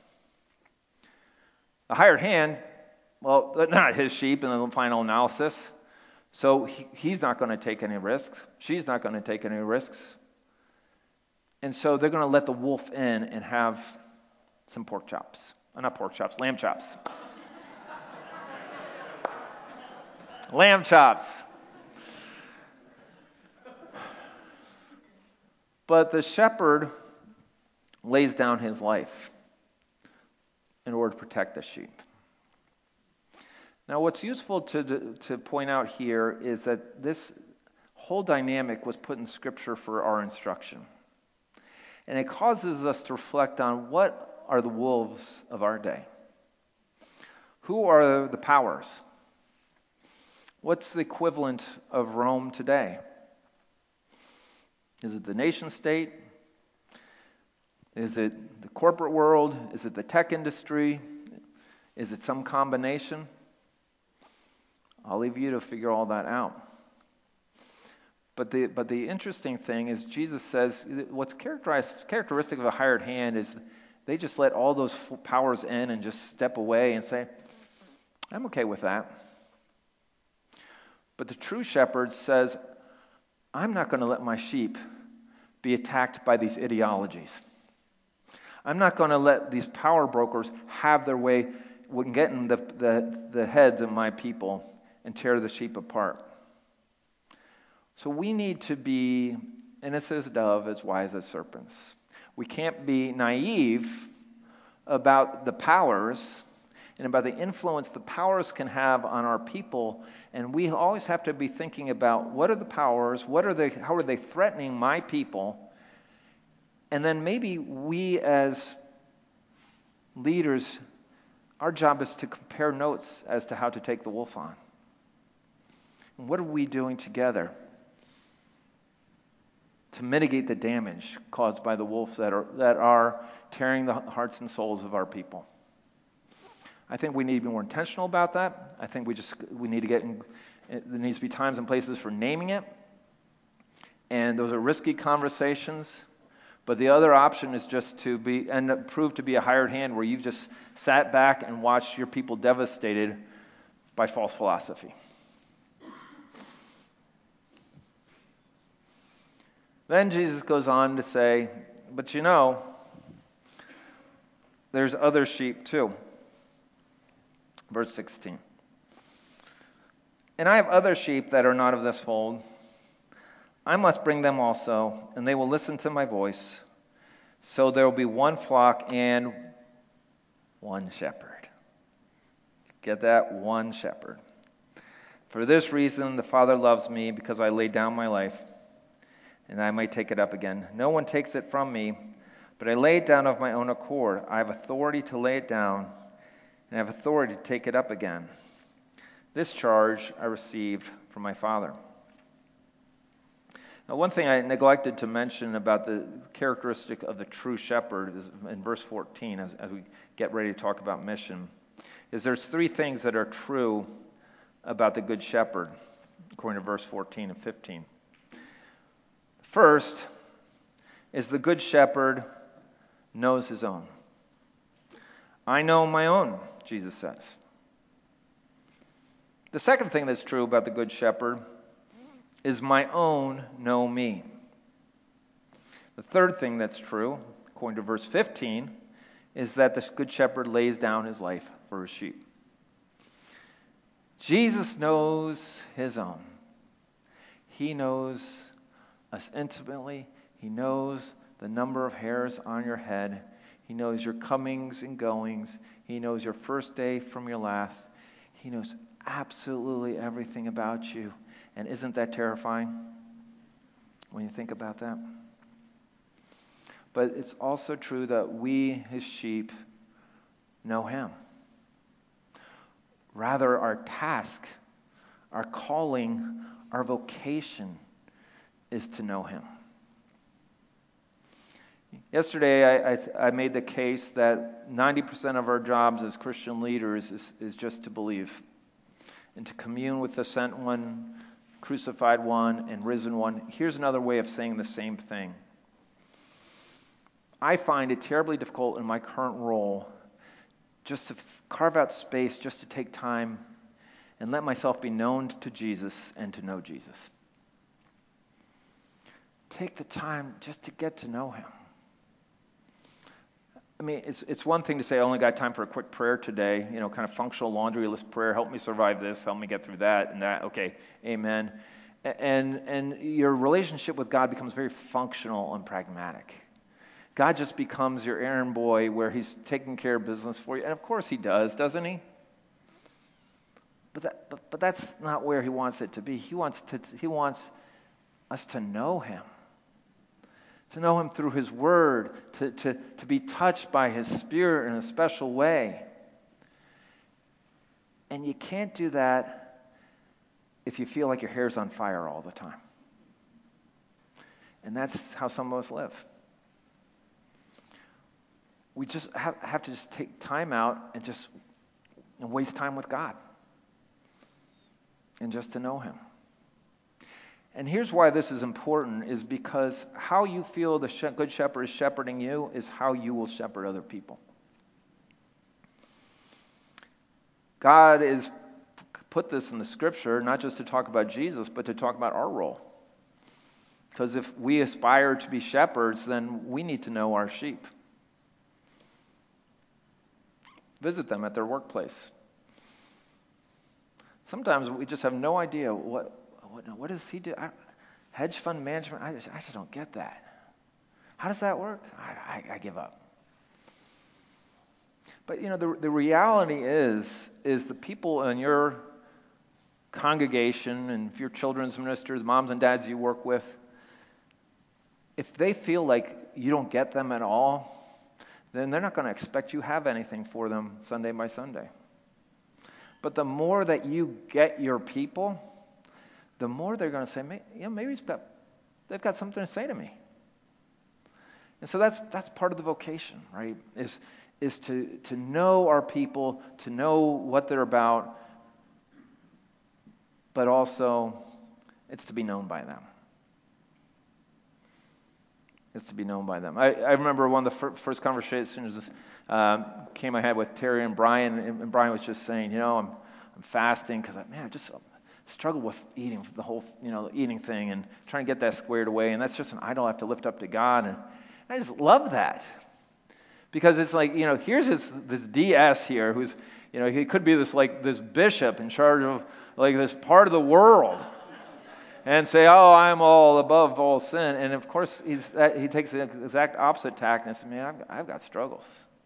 The hired hand, well, they're not his sheep in the final analysis, so he, he's not going to take any risks. She's not going to take any risks. And so they're going to let the wolf in and have some pork chops. Uh, not pork chops, lamb chops. Lamb chops. But the shepherd lays down his life in order to protect the sheep. Now, what's useful to, to point out here is that this whole dynamic was put in Scripture for our instruction. And it causes us to reflect on what are the wolves of our day? Who are the powers? What's the equivalent of Rome today? Is it the nation state? Is it the corporate world? Is it the tech industry? Is it some combination? I'll leave you to figure all that out. But the but the interesting thing is Jesus says what's characterized characteristic of a hired hand is they just let all those powers in and just step away and say, I'm okay with that. But the true shepherd says, I'm not going to let my sheep be attacked by these ideologies. I'm not going to let these power brokers have their way with getting the, the, the heads of my people and tear the sheep apart. So we need to be innocent as a dove, as wise as serpents. We can't be naive about the powers and about the influence the powers can have on our people. And we always have to be thinking about what are the powers, what are they, how are they threatening my people? And then maybe we as leaders, our job is to compare notes as to how to take the wolf on. And what are we doing together to mitigate the damage caused by the wolves that are that are tearing the hearts and souls of our people? I think we need to be more intentional about that. I think we just we need to get in, there needs to be times and places for naming it, and those are risky conversations. But the other option is just to be and prove to be a hired hand where you've just sat back and watched your people devastated by false philosophy. Then Jesus goes on to say, but you know, there's other sheep too. Verse sixteen. And I have other sheep that are not of this fold. I must bring them also, and they will listen to my voice. So there will be one flock and one shepherd. Get that? One shepherd. For this reason, the Father loves me, because I lay down my life, and I might take it up again. No one takes it from me, but I lay it down of my own accord. I have authority to lay it down, and I have authority to take it up again. This charge I received from my Father. Now, one thing I neglected to mention about the characteristic of the true shepherd is in verse fourteen, as, as we get ready to talk about mission, is there's three things that are true about the good shepherd, according to verse fourteen and fifteen. First is the good shepherd knows his own. I know my own, Jesus says. The second thing that's true about the good shepherd is my own know me. The third thing that's true, according to verse fifteen, is that the good shepherd lays down his life for his sheep. Jesus knows his own. He knows us intimately. He knows the number of hairs on your head. He knows your comings and goings. He knows your first day from your last. He knows absolutely everything about you. And isn't that terrifying when you think about that? But it's also true that we, his sheep, know him. Rather, our task, our calling, our vocation is to know him. Yesterday, I, I, I made the case that ninety percent of our jobs as Christian leaders is, is just to believe and to commune with the sent one, crucified one, and risen one. Here's another way of saying the same thing. I find it terribly difficult in my current role just to f- carve out space, just to take time and let myself be known to Jesus and to know Jesus. Take the time just to get to know him. I mean, it's it's one thing to say, I only got time for a quick prayer today, you know, kind of functional laundry list prayer, help me survive this, help me get through that and that, okay, amen. And, and your relationship with God becomes very functional and pragmatic. God just becomes your errand boy where he's taking care of business for you. And of course he does, doesn't he? But that, but, but that's not where he wants it to be. He wants to he wants us to know him. To know him through his word, to, to, to be touched by his spirit in a special way. And you can't do that if you feel like your hair's on fire all the time. And that's how some of us live. We just have, have to just take time out and just and waste time with God. And just to know him. And here's why this is important, is because how you feel the good shepherd is shepherding you is how you will shepherd other people. God has put this in the scripture, not just to talk about Jesus, but to talk about our role. Because if we aspire to be shepherds, then we need to know our sheep. Visit them at their workplace. Sometimes we just have no idea what what, what does he do. I, hedge fund management. I just I just don't get that. How does that work? I, I, I give up. But you know the the reality is is the people in your congregation and if your children's ministers, moms and dads you work with, if they feel like you don't get them at all, then they're not going to expect you have anything for them Sunday by Sunday. But the more that you get your people, the more they're going to say, yeah, maybe he's got, they've got something to say to me. And so that's that's part of the vocation, right? Is is to to know our people, to know what they're about, but also it's to be known by them. Is to be known by them. I, I remember one of the fir- first conversations um, came I had with Terry and Brian, and, and Brian was just saying, you know, I'm I'm fasting because I man, I just struggle with eating the whole, you know, eating thing and trying to get that squared away, and that's just an idol I have to lift up to God, and I just love that because it's like, you know, here's this this D S here who's, you know, he could be this like this bishop in charge of like this part of the world. And say, oh, I'm all above all sin. And of course, he's, he takes the exact opposite tack and says, man, I've got, I've got struggles.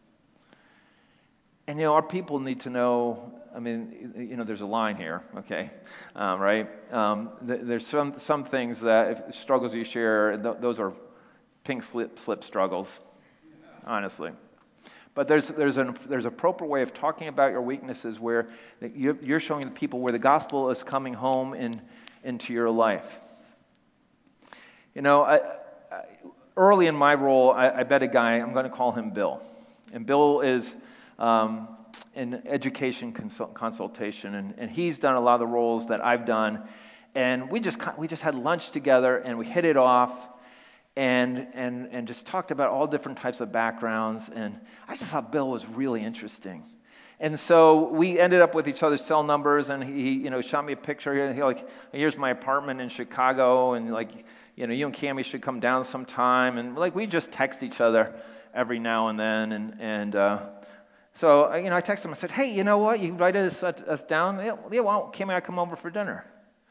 And, you know, our people need to know, I mean, you know, there's a line here, okay, um, right? Um, th- there's some some things that, if struggles you share, th- those are pink slip, slip struggles, honestly. But there's there's an there's a proper way of talking about your weaknesses where you're, you're showing the people where the gospel is coming home in into your life. You know, I, I, early in my role, I, I met a guy, I'm going to call him Bill. And Bill is um, in education consult, consultation, and, and he's done a lot of the roles that I've done. And we just we just had lunch together, and we hit it off, and and and just talked about all different types of backgrounds. And I just thought Bill was really interesting. And so we ended up with each other's cell numbers, and he, you know, shot me a picture here. He like, here's my apartment in Chicago, and like, you know, you and Cammie should come down sometime. And like, we just text each other every now and then. And and uh, so, you know, I texted him. I said, hey, you know what? You invited us, uh, us down. Yeah, yeah, why don't Cammie and I come over for dinner?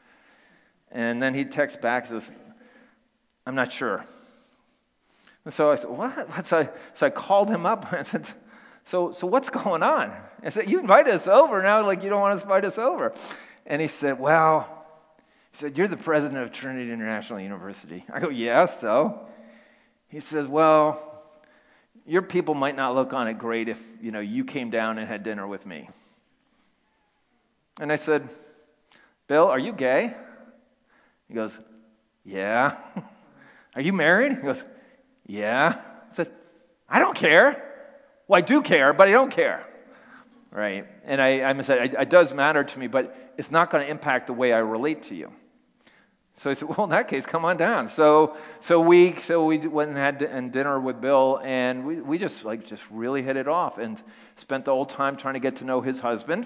And then he texts back, says, I'm not sure. And so I said, what? So I, so I called him up. I said, So, so what's going on? I said, you invited us over. Now, like, you don't want to invite us over. And he said, well, he said, you're the president of Trinity International University. I go, yeah, so? He says, well, your people might not look on it great if, you know, you came down and had dinner with me. And I said, Bill, are you gay? He goes, yeah. Are you married? He goes, yeah. I said, I don't care. Well, I do care, but I don't care, right? And I, I said, it, it does matter to me, but it's not going to impact the way I relate to you. So I said, well, in that case, come on down. So, so we, so we went and had and dinner with Bill, and we, we just like just really hit it off, and spent the whole time trying to get to know his husband,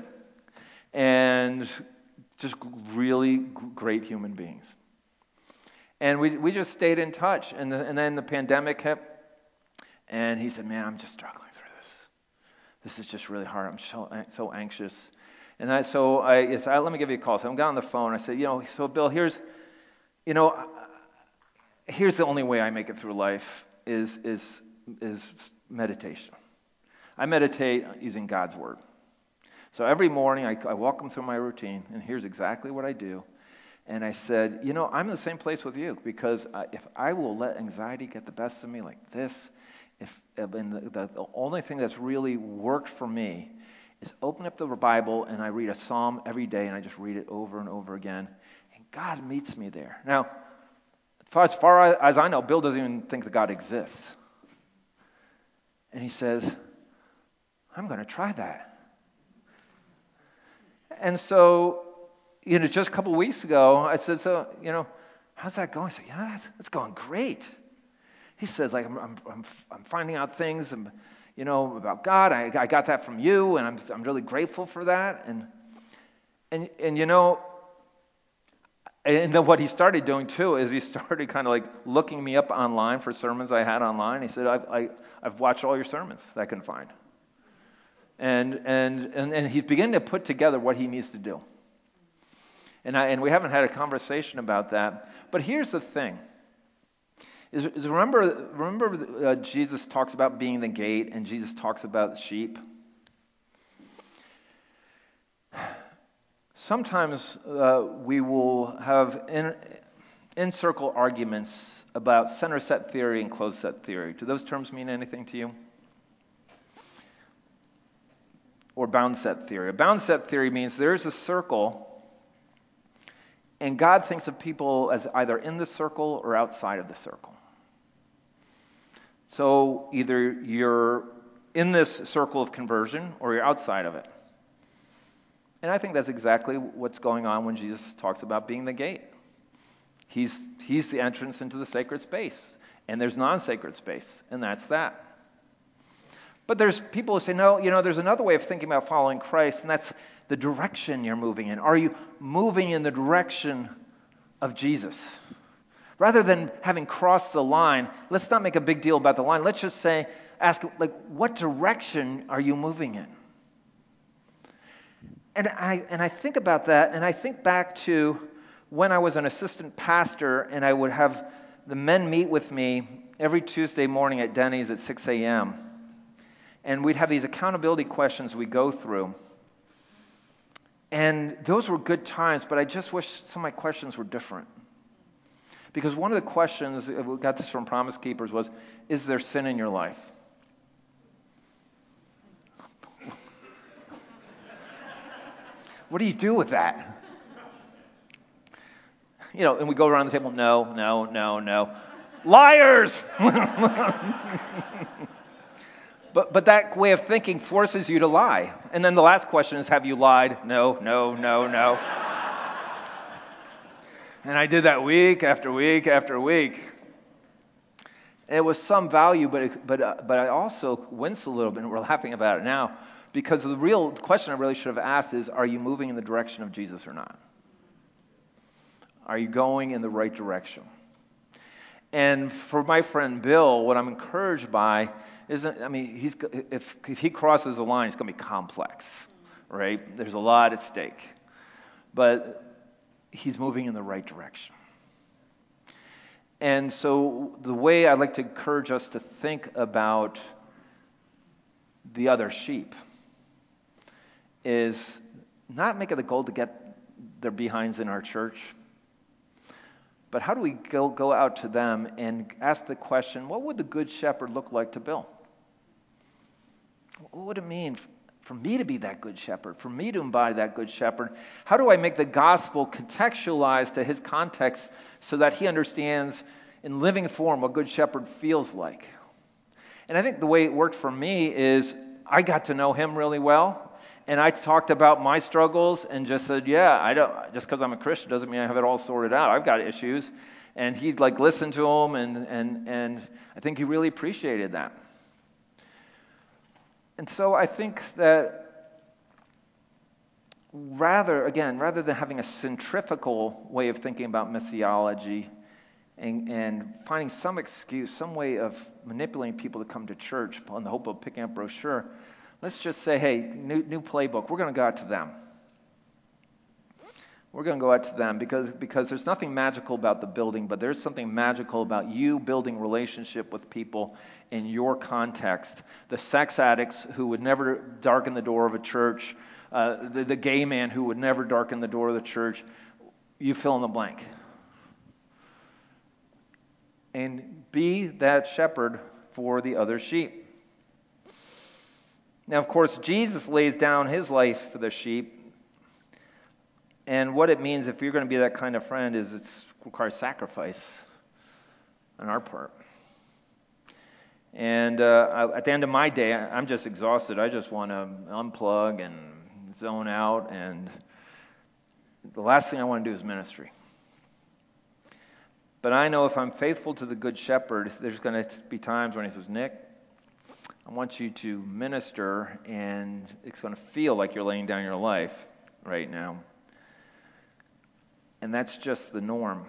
and just really great human beings. And we we just stayed in touch, and the, and then the pandemic hit, and he said, man, I'm just struggling. This is just really hard. I'm so so anxious. And I, so I said, let me give you a call. So I got on the phone. I said, you know, so Bill, here's, you know, here's the only way I make it through life is is is meditation. I meditate using God's Word. So every morning I, I walk them through my routine, and here's exactly what I do. And I said, you know, I'm in the same place with you, because I, if I will let anxiety get the best of me like this, If and the, the, the only thing that's really worked for me is open up the Bible and I read a psalm every day, and I just read it over and over again, and God meets me there. Now, as far as I know, Bill doesn't even think that God exists. And he says, I'm going to try that. And so, you know, just a couple weeks ago, I said, so, you know, how's that going? I said, yeah, that's, that's going great. He says, like, I'm, I'm, I'm, I'm finding out things, and, you know, about God. I, I got that from you, and I'm, I'm really grateful for that. And, and, and you know, and then what he started doing too is he started kind of like looking me up online for sermons I had online. He said, I've, I, I've watched all your sermons that I can find. And, and, and, and he's beginning to put together what he needs to do. And, I, and we haven't had a conversation about that. But here's the thing. Is, is remember, remember uh, Jesus talks about being the gate, and Jesus talks about the sheep. Sometimes uh, we will have in, in-circle arguments about center set theory and closed set theory. Do those terms mean anything to you? Or bound set theory. A bound set theory means there's a circle, and God thinks of people as either in the circle or outside of the circle. So either you're in this circle of conversion or you're outside of it. And I think that's exactly what's going on when Jesus talks about being the gate. He's, he's the entrance into the sacred space. And there's non-sacred space, and that's that. But there's people who say, no, you know, there's another way of thinking about following Christ, and that's the direction you're moving in. Are you moving in the direction of Jesus? Rather than having crossed the line, let's not make a big deal about the line. Let's just say, ask, like, what direction are you moving in? And I and I think about that, and I think back to when I was an assistant pastor, and I would have the men meet with me every Tuesday morning at Denny's at six a.m., and we'd have these accountability questions we go through. And those were good times, but I just wish some of my questions were different. Because one of the questions, we got this from Promise Keepers, was, is there sin in your life? What do you do with that? You know, and we go around the table, no, no, no, no. Liars! but but that way of thinking forces you to lie. And then the last question is, have you lied? No, no, no, no. And I did that week after week after week. And it was some value, but it, but uh, but I also winced a little bit, and we're laughing about it now, because the real question I really should have asked is, are you moving in the direction of Jesus or not? Are you going in the right direction? And for my friend Bill, what I'm encouraged by isn't, I mean, he's if, if he crosses the line, it's going to be complex, right? There's a lot at stake. But he's moving in the right direction. And so the way I'd like to encourage us to think about the other sheep is not make it a goal to get their behinds in our church, but how do we go, go out to them and ask the question, what would the good shepherd look like to Bill? What would it mean for me to be that good shepherd, for me to embody that good shepherd? How do I make the gospel contextualized to his context so that he understands in living form what good shepherd feels like? And I think the way it worked for me is I got to know him really well, and I talked about my struggles and just said, yeah, I don't, just because I'm a Christian doesn't mean I have it all sorted out. I've got issues. And he'd like listen to them, and, and, and I think he really appreciated that. And so I think that rather, again, rather than having a centrifugal way of thinking about missiology and, and finding some excuse, some way of manipulating people to come to church on the hope of picking up a brochure, let's just say, hey, new, new playbook, we're going to go out to them. We're going to go out to them because, because there's nothing magical about the building, but there's something magical about you building relationship with people in your context. The sex addicts who would never darken the door of a church, uh, the, the gay man who would never darken the door of the church, you fill in the blank. And be that shepherd for the other sheep. Now, of course, Jesus lays down his life for the sheep. And what it means, if you're going to be that kind of friend, is it requires sacrifice on our part. And uh, at the end of my day, I'm just exhausted. I just want to unplug and zone out. And the last thing I want to do is ministry. But I know if I'm faithful to the Good Shepherd, there's going to be times when he says, Nick, I want you to minister, and it's going to feel like you're laying down your life right now. And that's just the norm.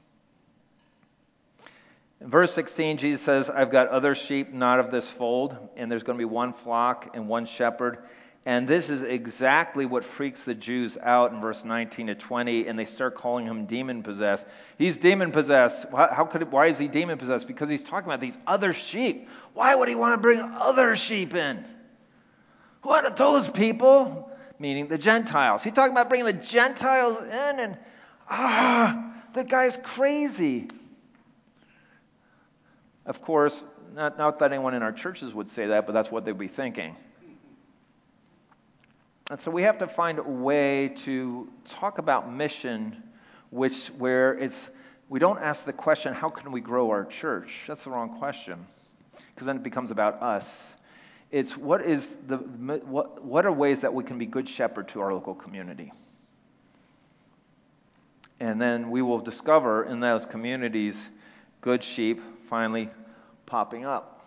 In verse sixteen, Jesus says, I've got other sheep not of this fold, and there's going to be one flock and one shepherd. And this is exactly what freaks the Jews out in verse nineteen to twenty, and they start calling him demon-possessed. He's demon-possessed. How could it, why is he demon-possessed? Because he's talking about these other sheep. Why would he want to bring other sheep in? What are those people? Meaning the Gentiles. He's talking about bringing the Gentiles in, and ah, the guy's crazy. Of course, not, not that anyone in our churches would say that, but that's what they'd be thinking. And so we have to find a way to talk about mission, which where it's we don't ask the question, how can we grow our church? That's the wrong question, because then it becomes about us. It's what is the what what are ways that we can be good shepherd to our local community? And then we will discover in those communities good sheep finally popping up.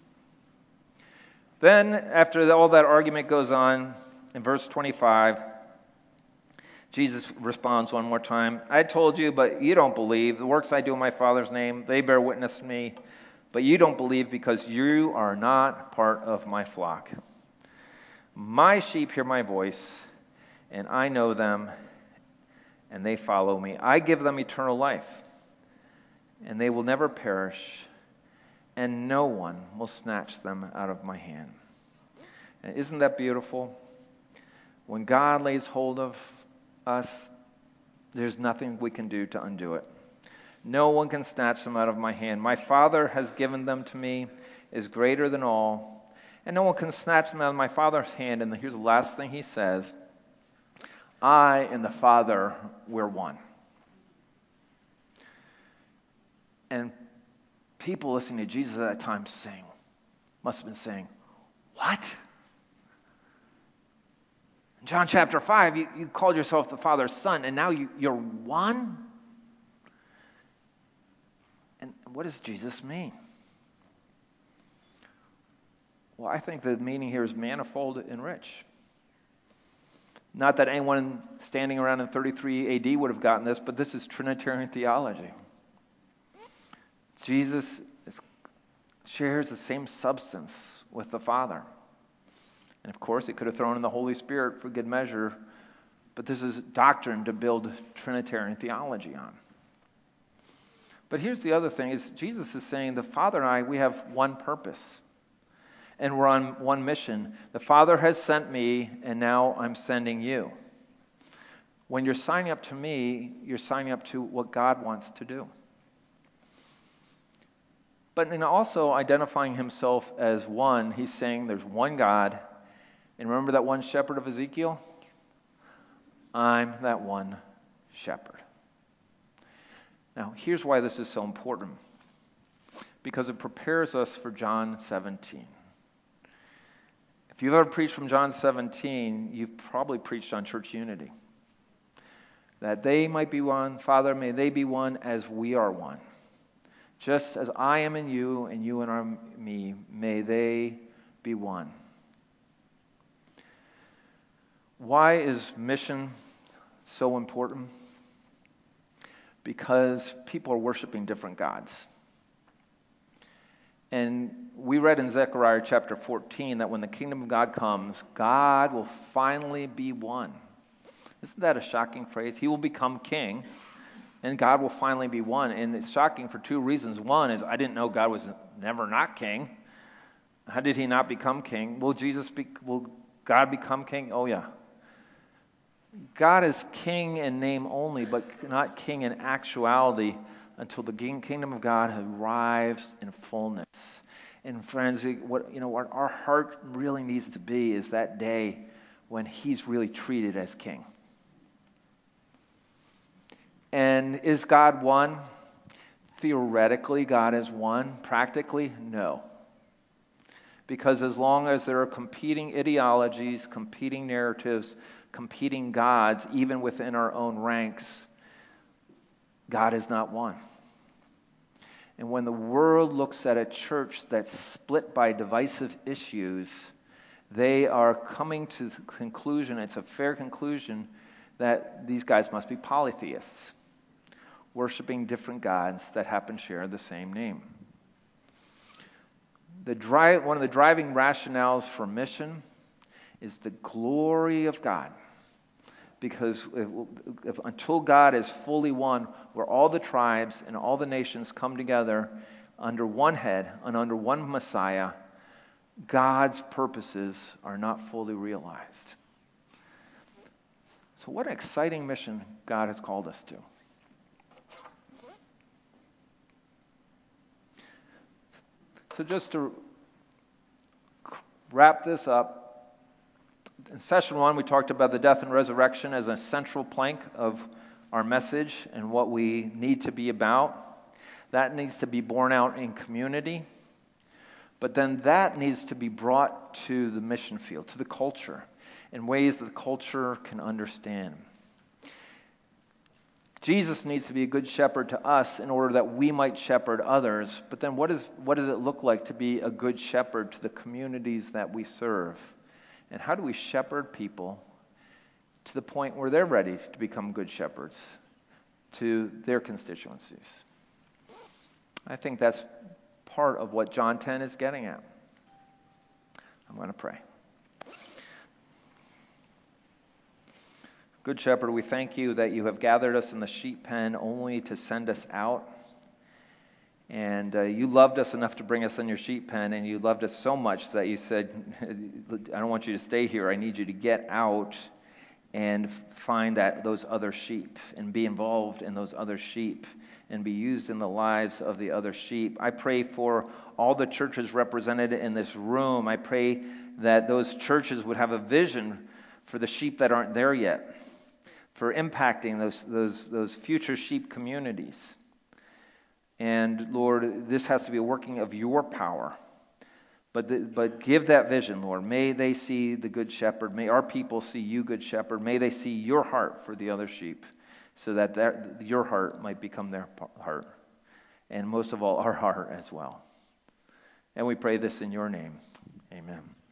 Then, after all that argument goes on, in verse twenty-five, Jesus responds one more time. I told you, but you don't believe. The works I do in my Father's name, they bear witness to me. But you don't believe because you are not part of my flock. My sheep hear my voice, and I know them, and they follow me. I give them eternal life, and they will never perish, and no one will snatch them out of my hand. And isn't that beautiful? When God lays hold of us, there's nothing we can do to undo it. No one can snatch them out of my hand. My Father has given them to me, is greater than all, and no one can snatch them out of my Father's hand. And here's the last thing he says, I and the Father, we're one. And people listening to Jesus at that time saying, must have been saying, what? In John chapter five, you, you called yourself the Father's Son, and now you, you're one? And what does Jesus mean? Well, I think the meaning here is manifold and rich. Not that anyone standing around in thirty-three A D would have gotten this, but this is Trinitarian theology. Jesus is, shares the same substance with the Father. And of course, he could have thrown in the Holy Spirit for good measure, but this is doctrine to build Trinitarian theology on. But here's the other thing, is Jesus is saying the Father and I, we have one purpose. And we're on one mission. The Father has sent me, and now I'm sending you. When you're signing up to me, you're signing up to what God wants to do. But in also identifying himself as one, he's saying there's one God. And remember that one shepherd of Ezekiel? I'm that one shepherd. Now, here's why this is so important. Because it prepares us for John seventeen. If you've ever preached from John seventeen, you've probably preached on church unity. That they might be one, Father, may they be one as we are one. Just as I am in you and you in me, may they be one. Why is mission so important? Because people are worshiping different gods. And we read in Zechariah chapter fourteen that when the kingdom of God comes, God will finally be one. Isn't that a shocking phrase? He will become king, and God will finally be one. And it's shocking for two reasons. One is, I didn't know God was never not king. How did he not become king? Will Jesus be, will God become king? Oh yeah. God is king in name only, but not king in actuality until the kingdom of God arrives in fullness. And friends, what you know, what our heart really needs to be is that day when he's really treated as king. And is God one? Theoretically, God is one. Practically, no. Because as long as there are competing ideologies, competing narratives, competing gods, even within our own ranks, God is not one. And when the world looks at a church that's split by divisive issues, they are coming to the conclusion, it's a fair conclusion, that these guys must be polytheists, worshiping different gods that happen to share the same name. The drive, one of the driving rationales for mission is the glory of God. Because if, if, until God is fully one, where all the tribes and all the nations come together under one head and under one Messiah, God's purposes are not fully realized. So what an exciting mission God has called us to. So just to wrap this up, in session one, we talked about the death and resurrection as a central plank of our message and what we need to be about. That needs to be borne out in community. But then that needs to be brought to the mission field, to the culture, in ways that the culture can understand. Jesus needs to be a good shepherd to us in order that we might shepherd others. But then what, is, what does it look like to be a good shepherd to the communities that we serve? And how do we shepherd people to the point where they're ready to become good shepherds to their constituencies? I think that's part of what John ten is getting at. I'm going to pray. Good Shepherd, we thank you that you have gathered us in the sheep pen only to send us out. And uh, you loved us enough to bring us in your sheep pen, and you loved us so much that you said, I don't want you to stay here. I need you to get out and find that those other sheep and be involved in those other sheep and be used in the lives of the other sheep. I pray for all the churches represented in this room. I pray that those churches would have a vision for the sheep that aren't there yet, for impacting those those those future sheep communities. And Lord, this has to be a working of your power. But the, but give that vision, Lord. May they see the Good Shepherd. May our people see you, Good Shepherd. May they see your heart for the other sheep, so that, that your heart might become their heart. And most of all, our heart as well. And we pray this in your name. Amen.